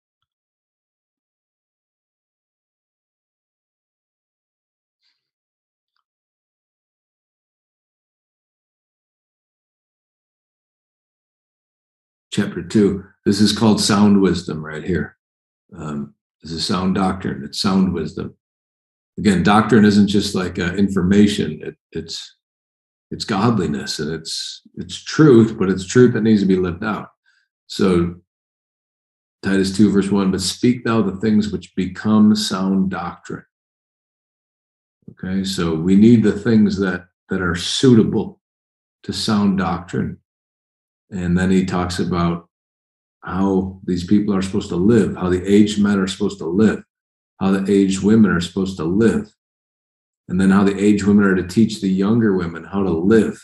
Chapter 2. This is called sound wisdom right here. This is sound doctrine. It's sound wisdom. Again, doctrine isn't just like information. It's godliness, and it's truth, but it's truth that needs to be lived out. So Titus 2 verse 1, but speak thou the things which become sound doctrine. Okay, so we need the things that are suitable to sound doctrine. And then he talks about how these people are supposed to live, how the aged men are supposed to live, how the aged women are supposed to live, and then how the aged women are to teach the younger women how to live.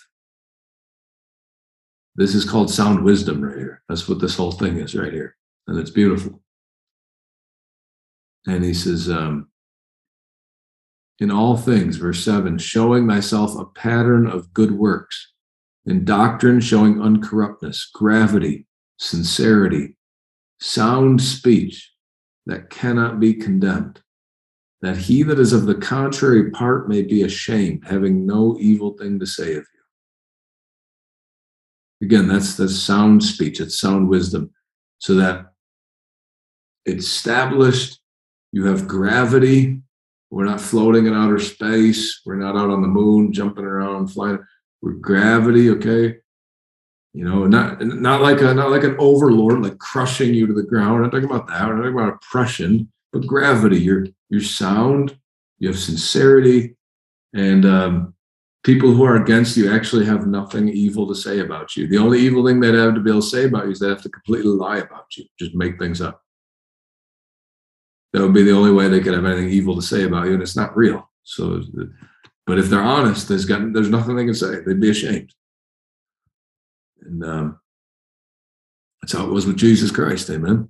This is called sound wisdom right here. That's what this whole thing is right here. And it's beautiful. And he says, in all things, verse 7, showing thyself a pattern of good works, in doctrine showing uncorruptness, gravity, sincerity, sound speech that cannot be condemned, that he that is of the contrary part may be ashamed, having no evil thing to say of you. Again, that's sound speech, it's sound wisdom, so that it's established, you have gravity, we're not floating in outer space, we're not out on the moon, jumping around, flying, we're gravity, okay? Not like an overlord, like crushing you to the ground. We're not talking about that. We're not talking about oppression, but gravity. You're sound. You have sincerity, and people who are against you actually have nothing evil to say about you. The only evil thing they'd have to be able to say about you is they have to completely lie about you, just make things up. That would be the only way they could have anything evil to say about you, and it's not real. So, but if they're honest, there's nothing they can say. They'd be ashamed. And that's how it was with Jesus Christ, amen.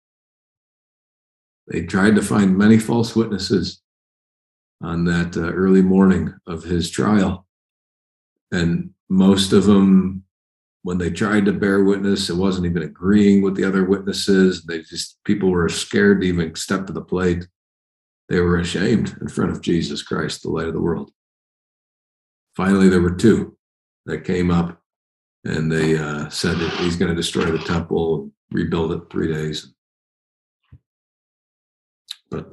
They tried to find many false witnesses on that early morning of his trial. And most of them, when they tried to bear witness, it wasn't even agreeing with the other witnesses. People were scared to even step to the plate. They were ashamed in front of Jesus Christ, the light of the world. Finally, there were two that came up. And they said that he's going to destroy the temple and rebuild it in 3 days. But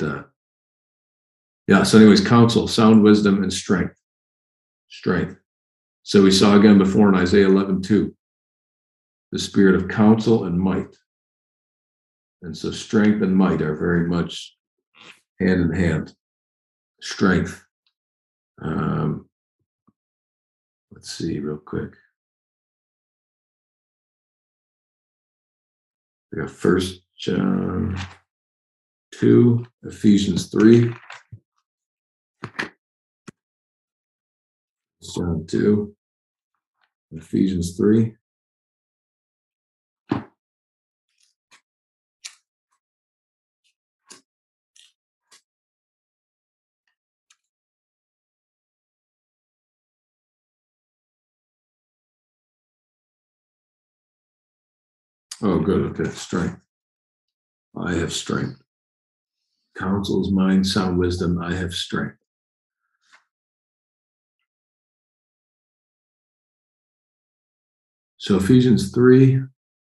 so anyways, counsel, sound wisdom, and strength. Strength. So we saw again before in Isaiah 11:2, the spirit of counsel and might. And so strength and might are very much hand in hand. Strength. Let's see real quick. We got 1 John 2, Ephesians 3. John 2, Ephesians 3. Oh, good. Okay. Strength. I have strength. Counsel is mine, sound wisdom. I have strength. So Ephesians 3.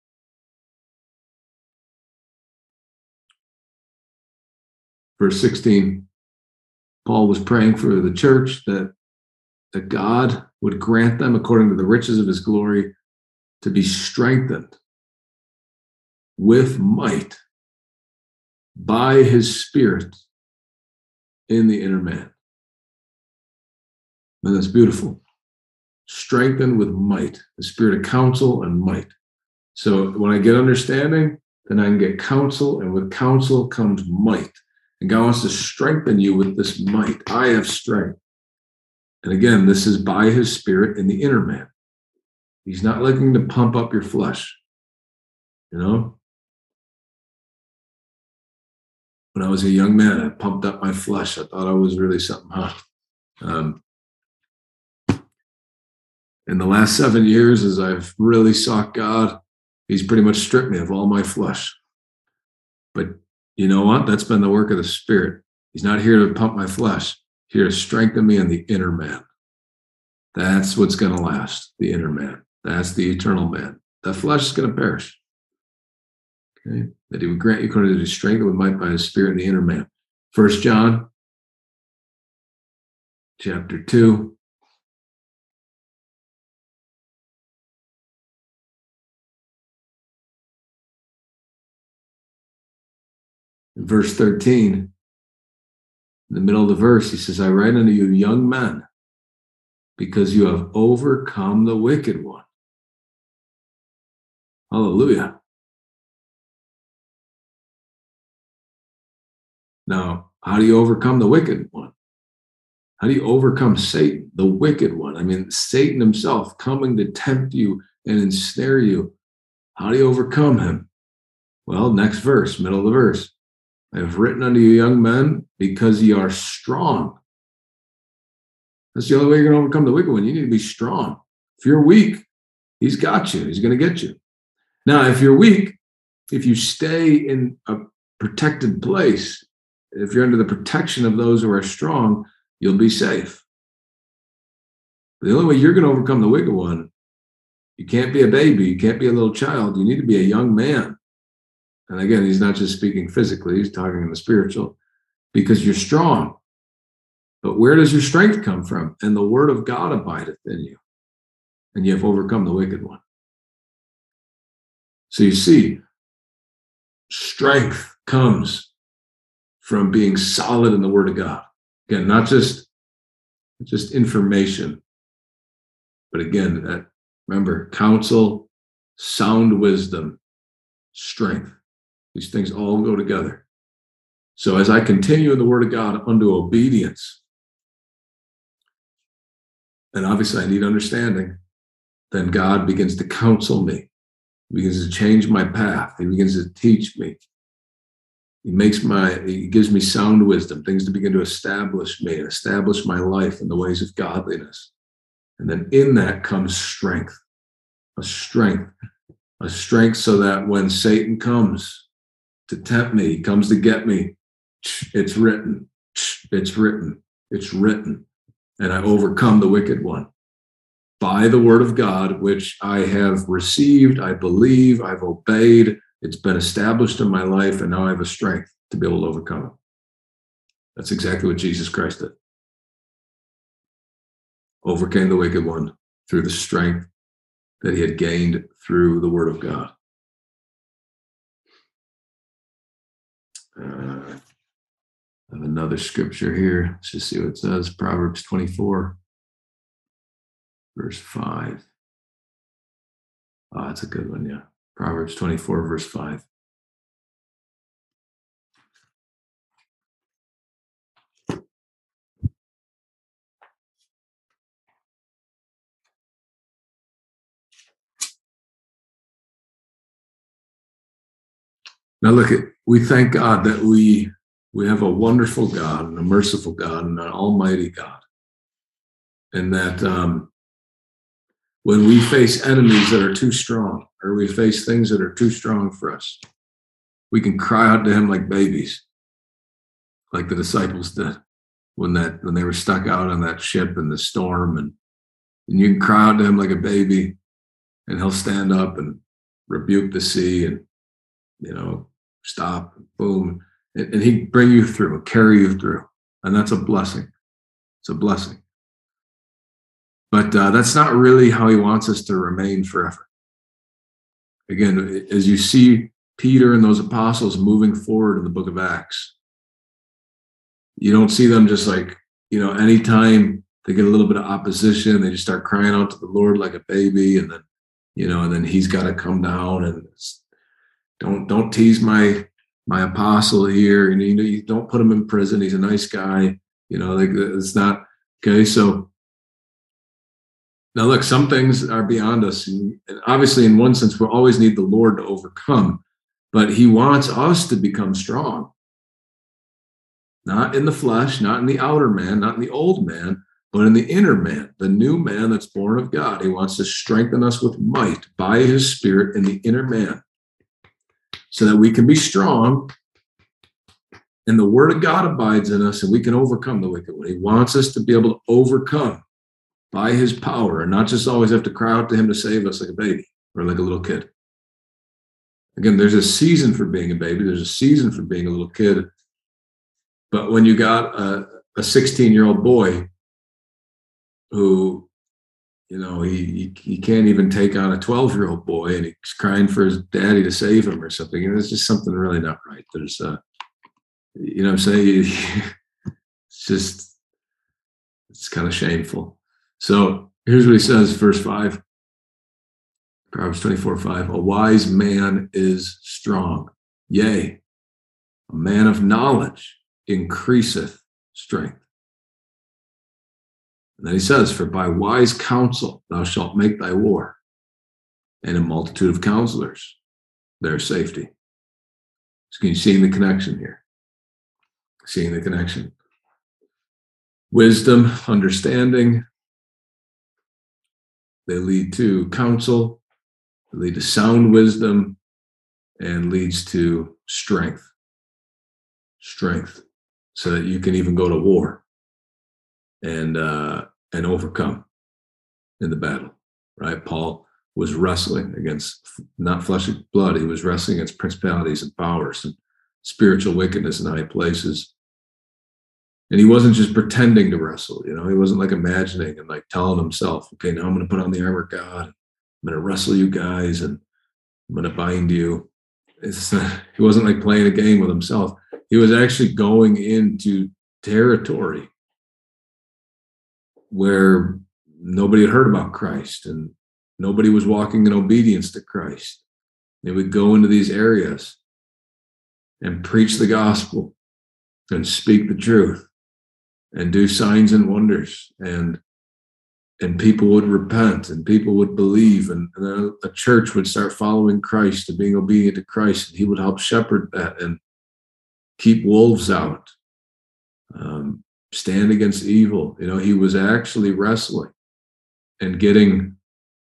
Verse 16. Paul was praying for the church that God would grant them, according to the riches of his glory, to be strengthened with might by his Spirit in the inner man. And that's beautiful. Strengthened with might, the spirit of counsel and might. So when I get understanding, then I can get counsel, and with counsel comes might. And God wants to strengthen you with this might. I have strength. And again, this is by his spirit in the inner man. He's not looking to pump up your flesh. You know? When I was a young man, I pumped up my flesh. I thought I was really something hot. In the last 7 years, as I've really sought God, he's pretty much stripped me of all my flesh. But you know what? That's been the work of the Spirit. He's not here to pump my flesh, here to strengthen me in the inner man. That's what's going to last, the inner man. That's the eternal man. The flesh is going to perish. Okay? That he would grant you according to his strength with might by his Spirit in the inner man. 1 John chapter 2. In verse 13, in the middle of the verse, he says, I write unto you, young men, because you have overcome the wicked one. Hallelujah. Now, how do you overcome the wicked one? How do you overcome Satan, the wicked one? I mean, Satan himself coming to tempt you and ensnare you. How do you overcome him? Well, next verse, middle of the verse. I have written unto you, young men, because ye are strong. That's the only way you're going to overcome the wicked one. You need to be strong. If you're weak, he's got you. He's going to get you. Now, if you're weak, if you stay in a protected place, if you're under the protection of those who are strong, you'll be safe. The only way you're going to overcome the wicked one, you can't be a baby. You can't be a little child. You need to be a young man. And again, he's not just speaking physically, he's talking in the spiritual, because you're strong. But where does your strength come from? And the word of God abideth in you. And you have overcome the wicked one. So you see, strength comes from being solid in the word of God. Again, not just information, but again, remember, counsel, sound wisdom, strength. These things all go together. So as I continue in the word of God unto obedience, and obviously I need understanding, then God begins to counsel me. He begins to change my path. He begins to teach me. He gives me sound wisdom, things to begin to establish me and establish my life in the ways of godliness. And then in that comes strength, a strength so that when Satan comes to tempt me, he comes to get me, it's written, it's written, it's written. And I overcome the wicked one by the word of God, which I have received, I believe, I've obeyed. It's been established in my life, and now I have a strength to be able to overcome it. That's exactly what Jesus Christ did. Overcame the wicked one through the strength that he had gained through the word of God. I have another scripture here. Let's just see what it says. Proverbs 24, verse 5. Oh, that's a good one, yeah. Proverbs 24, verse 5. Now look, we thank God that we have a wonderful God and a merciful God and an almighty God. And that when we face enemies that are too strong, or we face things that are too strong for us, we can cry out to him like babies, like the disciples did when they were stuck out on that ship in the storm. And you can cry out to him like a baby, and he'll stand up and rebuke the sea and, stop, boom. And he'd bring you through, carry you through. And that's a blessing. It's a blessing. But that's not really how he wants us to remain forever. Again, as you see Peter and those apostles moving forward in the book of Acts, you don't see them just like, anytime they get a little bit of opposition. They just start crying out to the Lord like a baby. And then, and then he's got to come down and don't tease my apostle here. And, you don't put him in prison. He's a nice guy. Like it's not okay. So now look, some things are beyond us. And obviously in one sense, we'll always need the Lord to overcome, but he wants us to become strong, not in the flesh, not in the outer man, not in the old man, but in the inner man, the new man that's born of God. He wants to strengthen us with might by his Spirit in the inner man so that we can be strong and the word of God abides in us and we can overcome the wicked one. He wants us to be able to overcome by his power and not just always have to cry out to him to save us like a baby or like a little kid. Again, there's a season for being a baby. There's a season for being a little kid. But when you got a 16-year-old boy who, he can't even take on a 12-year-old boy and he's crying for his daddy to save him or something, there's just something really not right. There's, what I'm saying? It's kind of shameful. So here's what he says, verse 5, Proverbs 24:5. A wise man is strong. Yea, a man of knowledge increaseth strength. And then he says, for by wise counsel thou shalt make thy war, and a multitude of counselors their safety. So you're seeing the connection here. Seeing the connection. Wisdom, understanding, they lead to counsel, they lead to sound wisdom, and leads to strength. Strength, so that you can even go to war and overcome in the battle, right? Paul was wrestling against not flesh and blood. He was wrestling against principalities and powers and spiritual wickedness in high places. And he wasn't just pretending to wrestle, he wasn't like imagining and like telling himself, okay, now I'm going to put on the armor of God. I'm going to wrestle you guys and I'm going to bind you. He wasn't like playing a game with himself. He was actually going into territory where nobody had heard about Christ and nobody was walking in obedience to Christ. They would go into these areas and preach the gospel and speak the truth and do signs and wonders, and people would repent and people would believe, and a church would start following Christ and being obedient to Christ, and he would help shepherd that and keep wolves out, stand against evil. He was actually wrestling and getting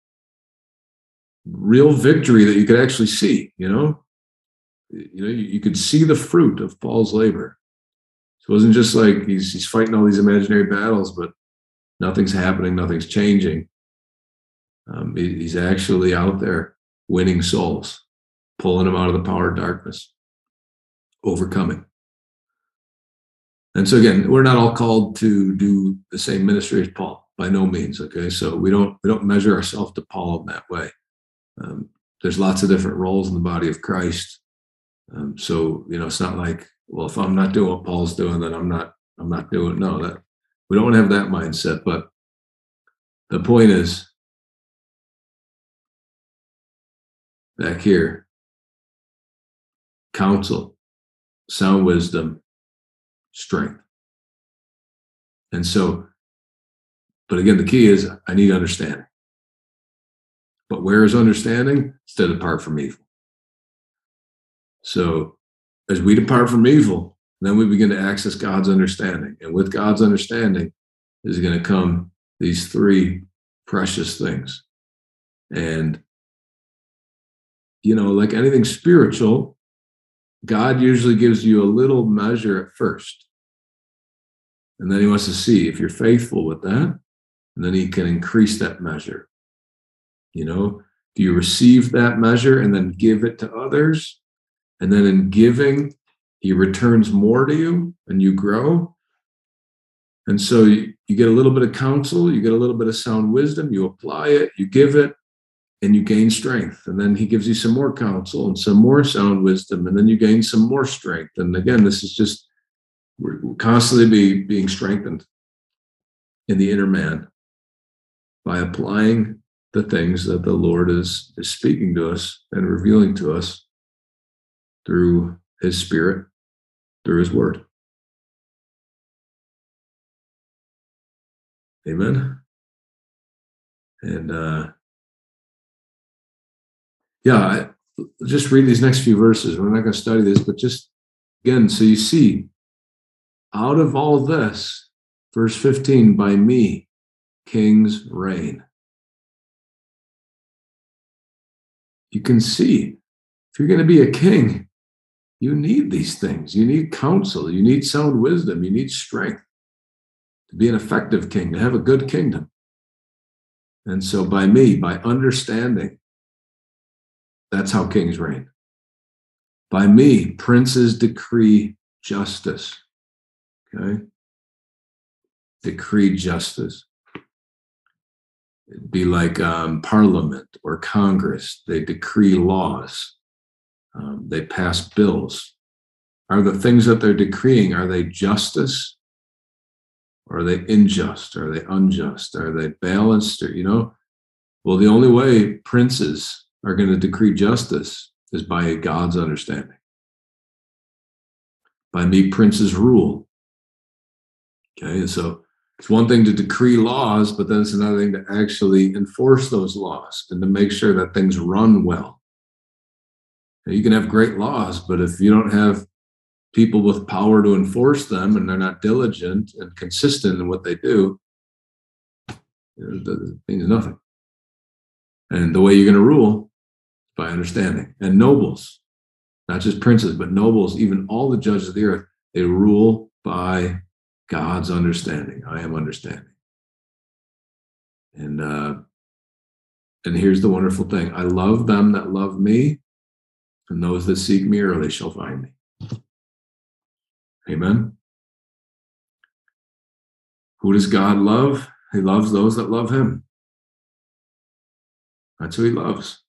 real victory that you could actually see. You could see the fruit of Paul's labor. So it wasn't just like he's fighting all these imaginary battles, but nothing's happening, nothing's changing. He's actually out there winning souls, pulling them out of the power of darkness, overcoming. And so again, we're not all called to do the same ministry as Paul, by no means. Okay, so we don't measure ourselves to Paul in that way. There's lots of different roles in the body of Christ. So it's not like, well, if I'm not doing what Paul's doing, then I'm not doing. No, that we don't want to have that mindset. But the point is, back here, counsel, sound wisdom, strength. And so, but again, the key is I need understanding. But where is understanding? It's to depart from evil. So as we depart from evil, then we begin to access God's understanding. And with God's understanding is going to come these three precious things. And, like anything spiritual, God usually gives you a little measure at first. And then he wants to see if you're faithful with that. And then he can increase that measure. Do you receive that measure and then give it to others? And then in giving, he returns more to you and you grow. And so you get a little bit of counsel, you get a little bit of sound wisdom, you apply it, you give it, and you gain strength. And then he gives you some more counsel and some more sound wisdom, and then you gain some more strength. And again, this is just, we're constantly being strengthened in the inner man by applying the things that the Lord is speaking to us and revealing to us through his Spirit, through his word. Amen. And just read these next few verses. We're not going to study this, but just again, so you see, out of all this, verse 15, by me, kings reign. You can see, if you're going to be a king, you need these things. You need counsel. You need sound wisdom. You need strength to be an effective king, to have a good kingdom. And so by me, by understanding, that's how kings reign. By me, princes decree justice. Okay? Decree justice. It'd be like Parliament or Congress. They decree laws. They pass bills. Are the things that they're decreeing, are they justice? Or are they unjust? Are they unjust? Are they balanced? Or, well, the only way princes are going to decree justice is by God's understanding. By me, princes rule. Okay, and so it's one thing to decree laws, but then it's another thing to actually enforce those laws and to make sure that things run well. Now, you can have great laws, but if you don't have people with power to enforce them and they're not diligent and consistent in what they do, it means nothing. And the way you're going to rule is by understanding. And nobles, not just princes, but nobles, even all the judges of the earth, they rule by God's understanding. I am understanding. And here's the wonderful thing. I love them that love me, and those that seek me early shall find me. Amen. Who does God love? He loves those that love him. That's who he loves.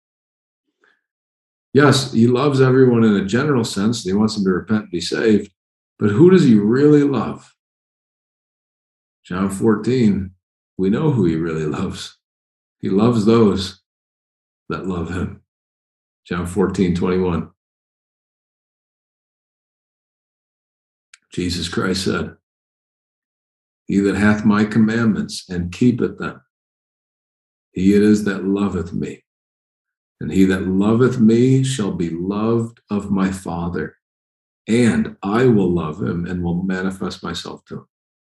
Yes, he loves everyone in a general sense. He wants them to repent and be saved. But who does he really love? John 14, we know who he really loves. He loves those that love him. John 14:21. Jesus Christ said, he that hath my commandments and keepeth them, he it is that loveth me. And he that loveth me shall be loved of my Father, and I will love him and will manifest myself to him.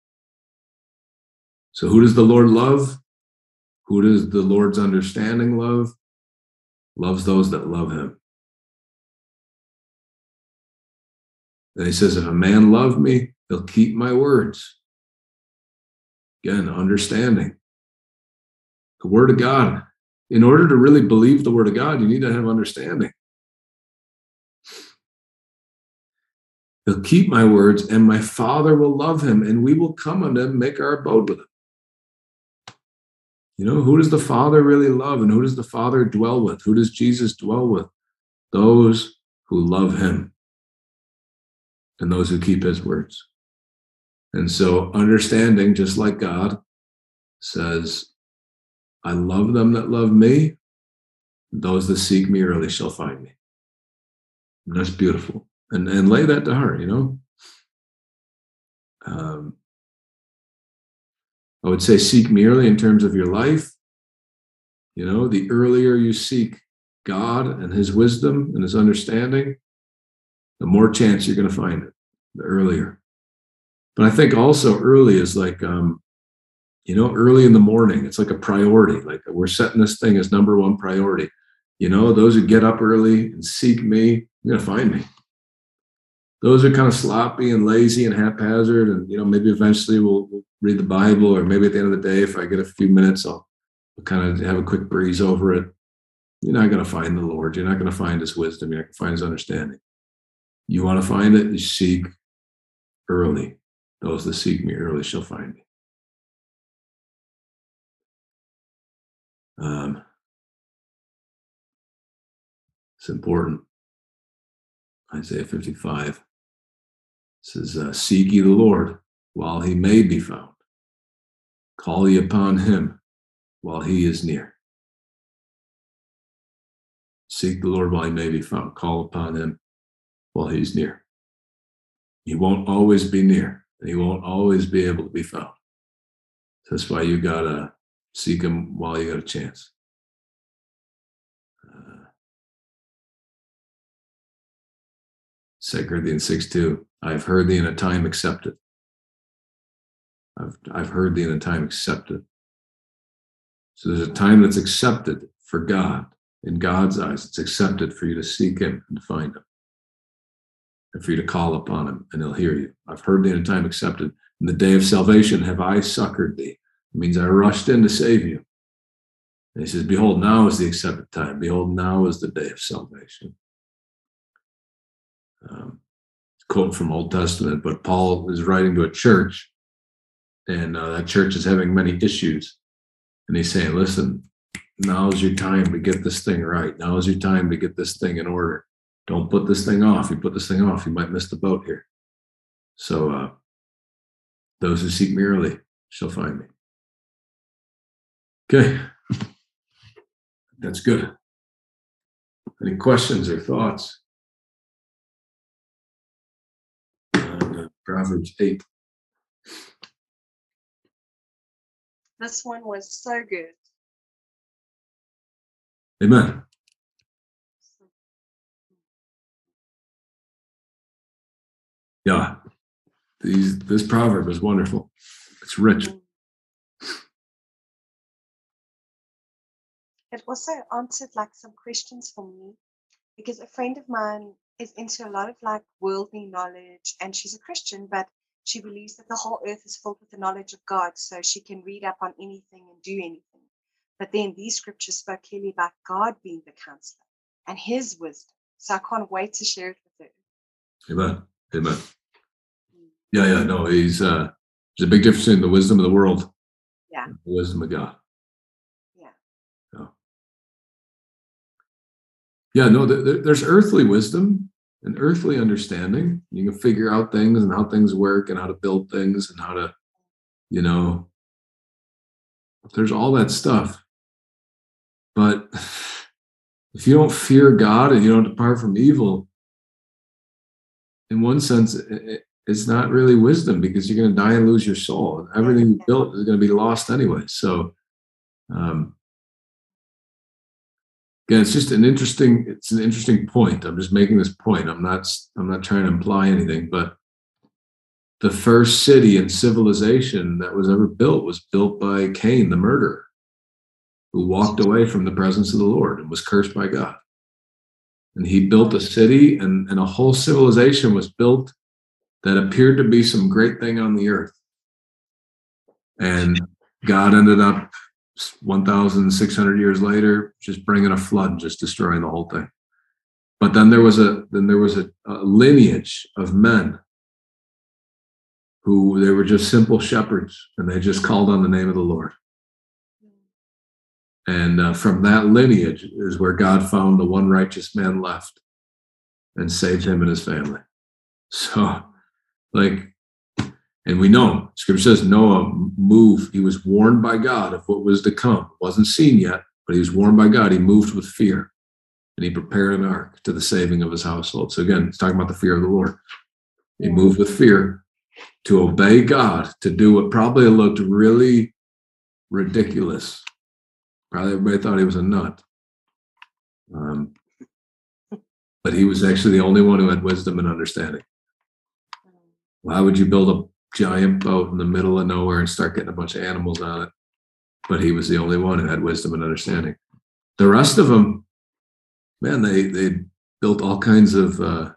So who does the Lord love? Who does the Lord's understanding love? Loves those that love him. And he says, if a man love me, he'll keep my words. Again, understanding. The word of God. In order to really believe the word of God, you need to have understanding. He'll keep my words, and my Father will love him, and we will come unto him and make our abode with him. Who does the Father really love, and who does the Father dwell with? Who does Jesus dwell with? Those who love him and those who keep his words. And so understanding, just like God says, I love them that love me. Those that seek me early shall find me. And that's beautiful. And lay that to heart, I would say seek me early in terms of your life. The earlier you seek God and his wisdom and his understanding, the more chance you're going to find it, the earlier. But I think also early is like, early in the morning, it's like a priority. Like we're setting this thing as number one priority. Those who get up early and seek me, you're going to find me. Those are kind of sloppy and lazy and haphazard. And, maybe eventually we'll read the Bible, or maybe at the end of the day, if I get a few minutes, I'll kind of have a quick breeze over it. You're not going to find the Lord. You're not going to find his wisdom. You're not going to find his understanding. You want to find it, you seek early. Those that seek me early shall find me. It's important. Isaiah 55 says, seek ye the Lord while he may be found. Call ye upon him while he is near. Seek the Lord while he may be found. Call upon him while he's near. He won't always be near, and he won't always be able to be found. That's why you gotta seek him while you got a chance. 2 Corinthians 6:2. I've heard thee in a time accepted. I've heard thee in a time accepted. So there's a time that's accepted for God. In God's eyes, it's accepted for you to seek him and to find him, and for you to call upon him, and he'll hear you. I've heard thee in a time accepted. In the day of salvation have I succored thee. It means I rushed in to save you. And he says, behold, now is the accepted time. Behold, now is the day of salvation. Quote from Old Testament, but Paul is writing to a church, and that church is having many issues. And he's saying, listen, now is your time to get this thing right. Now is your time to get this thing in order. Don't put this thing off. You put this thing off, you might miss the boat here. So those who seek me early shall find me. Okay. That's good. Any questions or thoughts? Proverbs 8. This one was so good. Amen. Yeah. This proverb is wonderful. It's rich. It also answered like some questions for me, because a friend of mine is into a lot of like worldly knowledge, and she's a Christian, but she believes that the whole earth is filled with the knowledge of God, so she can read up on anything and do anything. But then these scriptures spoke clearly about God being the counselor and his wisdom. So I can't wait to share it with her. Amen. Amen. Yeah. No, there's a big difference in the wisdom of the world. Yeah. And the wisdom of God. Yeah, no, there's earthly wisdom and earthly understanding. You can figure out things and how things work and how to build things and how to, there's all that stuff. But if you don't fear God and you don't depart from evil, in one sense, it's not really wisdom, because you're going to die and lose your soul. And everything you built is going to be lost anyway. So, again, it's an interesting point. I'm just making this point. I'm not trying to imply anything, but the first city and civilization that was ever built was built by Cain, the murderer, who walked away from the presence of the Lord and was cursed by God. And he built a city, and a whole civilization was built that appeared to be some great thing on the earth. And God ended up 1,600 years later just bringing a flood, just destroying the whole thing. But then there was a lineage of men who, they were just simple shepherds, and they just called on the name of the Lord. And from that lineage is where God found the one righteous man left and saved him and his family. So, and we know, Scripture says Noah moved. He was warned by God of what was to come. It wasn't seen yet, but he was warned by God. He moved with fear, and he prepared an ark to the saving of his household. So again, it's talking about the fear of the Lord. He moved with fear to obey God, to do what probably looked really ridiculous. Probably everybody thought he was a nut. But he was actually the only one who had wisdom and understanding. Why would you build a giant boat in the middle of nowhere and start getting a bunch of animals on it? But he was the only one who had wisdom and understanding. The rest of them, man, they built all kinds of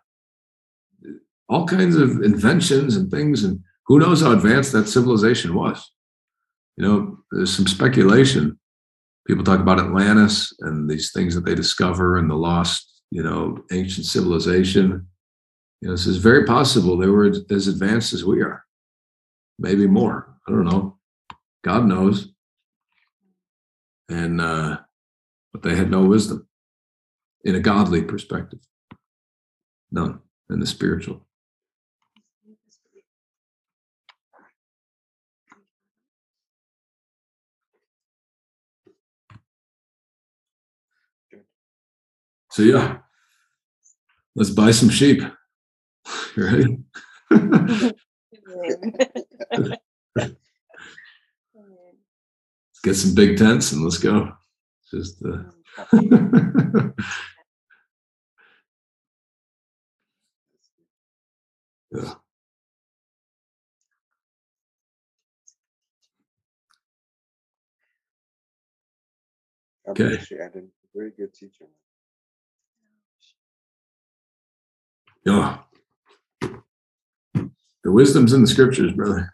inventions and things, and who knows how advanced that civilization was. There's some speculation. People talk about Atlantis and these things that they discover and the lost, ancient civilization. This is very possible they were as advanced as we are, maybe more. I don't know. God knows. And but they had no wisdom in a godly perspective. None in the spiritual. So yeah, let's buy some sheep. You ready? Get some big tents and let's go. Just yeah. Okay. Adam. Very good teacher. Yeah. The wisdom's in the scriptures, brother.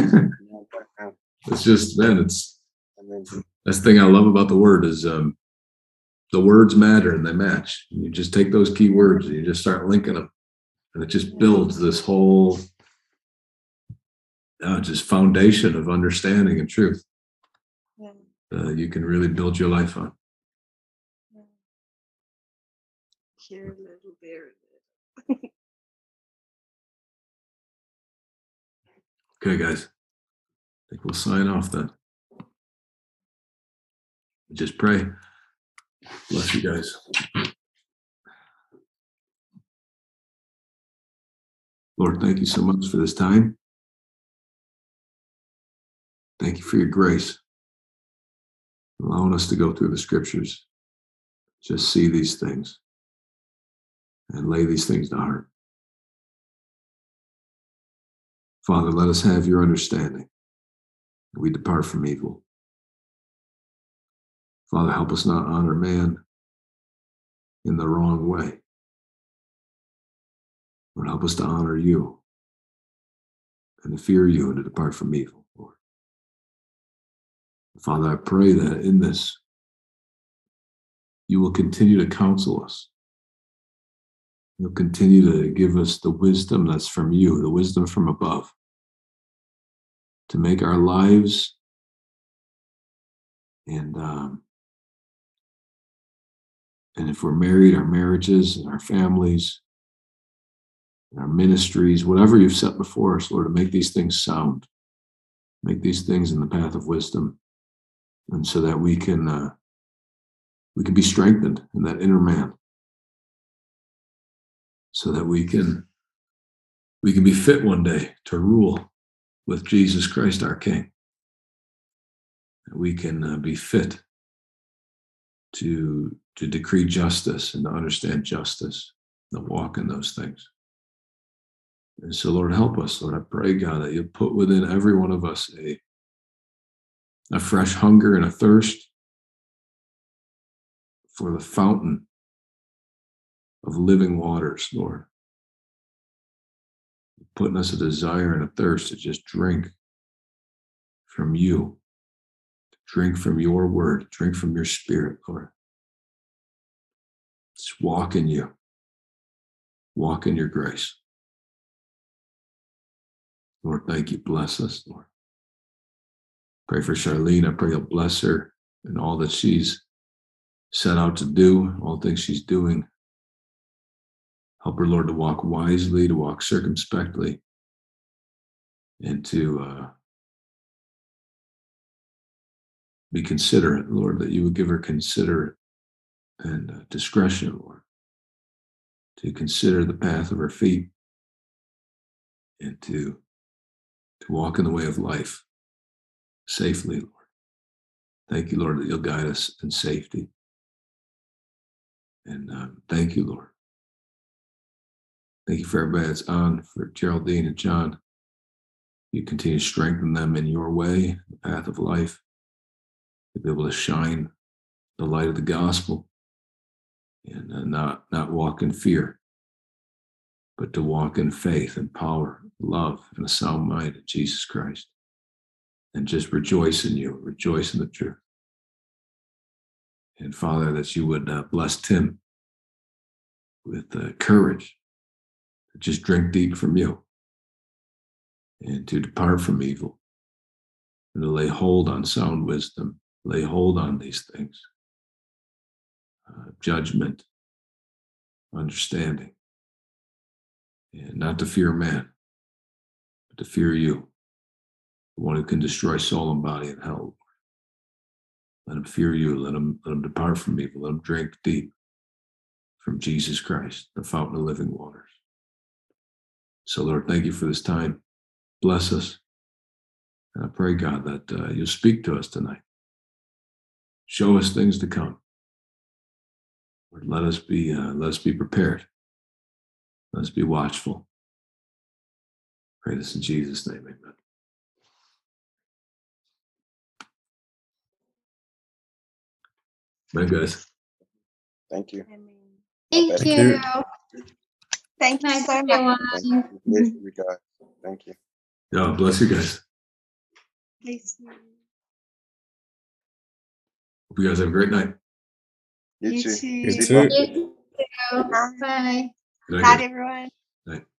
It's just, man, that's the thing I love about the word is the words matter and they match. You just take those key words and you just start linking them. And it just builds this whole just foundation of understanding and truth. You can really build your life on. Here a little, there a little. Okay, guys. I think we'll sign off then. Just pray. Bless you guys. Lord, thank you so much for this time. Thank you for your grace, allowing us to go through the scriptures, just see these things and lay these things to heart. Father, let us have your understanding. We depart from evil. Father, help us not honor man in the wrong way. Lord, help us to honor you and to fear you and to depart from evil, Lord. Father, I pray that in this, you will continue to counsel us. You'll continue to give us the wisdom that's from you, the wisdom from above, to make our lives and if we're married, our marriages and our families, and our ministries, whatever you've set before us, Lord, to make these things sound, make these things in the path of wisdom, and so that we can be strengthened in that inner man, so that we can be fit one day to rule with Jesus Christ, our King. We can be fit to decree justice and to understand justice, to walk in those things. And so, Lord, help us. Lord, I pray, God, that you'll put within every one of us a fresh hunger and a thirst for the fountain of living waters, Lord. Putting us a desire and a thirst to just drink from you, to drink from your word, drink from your spirit, Lord. Just walk in you, walk in your grace. Lord, thank you. Bless us, Lord. Pray for Charlene. I pray you'll bless her and all that she's set out to do, all the things she's doing. Help her, Lord, to walk wisely, to walk circumspectly, and to be considerate, Lord, that you would give her considerate and discretion, Lord, to consider the path of her feet and to walk in the way of life safely, Lord. Thank you, Lord, that you'll guide us in safety. And thank you, Lord. Thank you for everybody that's on, for Geraldine and John. You continue to strengthen them in your way, the path of life, to be able to shine the light of the gospel and not walk in fear, but to walk in faith and power, love, and a sound mind in Jesus Christ. And just rejoice in you, rejoice in the truth. And Father, that you would bless Tim with courage to just drink deep from you and to depart from evil and to lay hold on sound wisdom, lay hold on these things, judgment, understanding, and not to fear man, but to fear you, the one who can destroy soul and body in hell. Let him fear you. Let him depart from evil. Let him drink deep from Jesus Christ, the fountain of living waters. So, Lord, thank you for this time. Bless us. And I pray, God, that you'll speak to us tonight. Show us things to come. Lord, let us be prepared. Let us be watchful. Pray this in Jesus' name, amen. Amen, guys. Thank you. Amen. Thank Thank you. you. Thank you Night, so much. everyone. Thank you. Bless you guys. Thank you. Yeah, bless you guys. Bless you. Hope you guys have a great night. You You too. too. You Sleep too. well. You too. Bye. Good Night, night, guys. everyone. Night.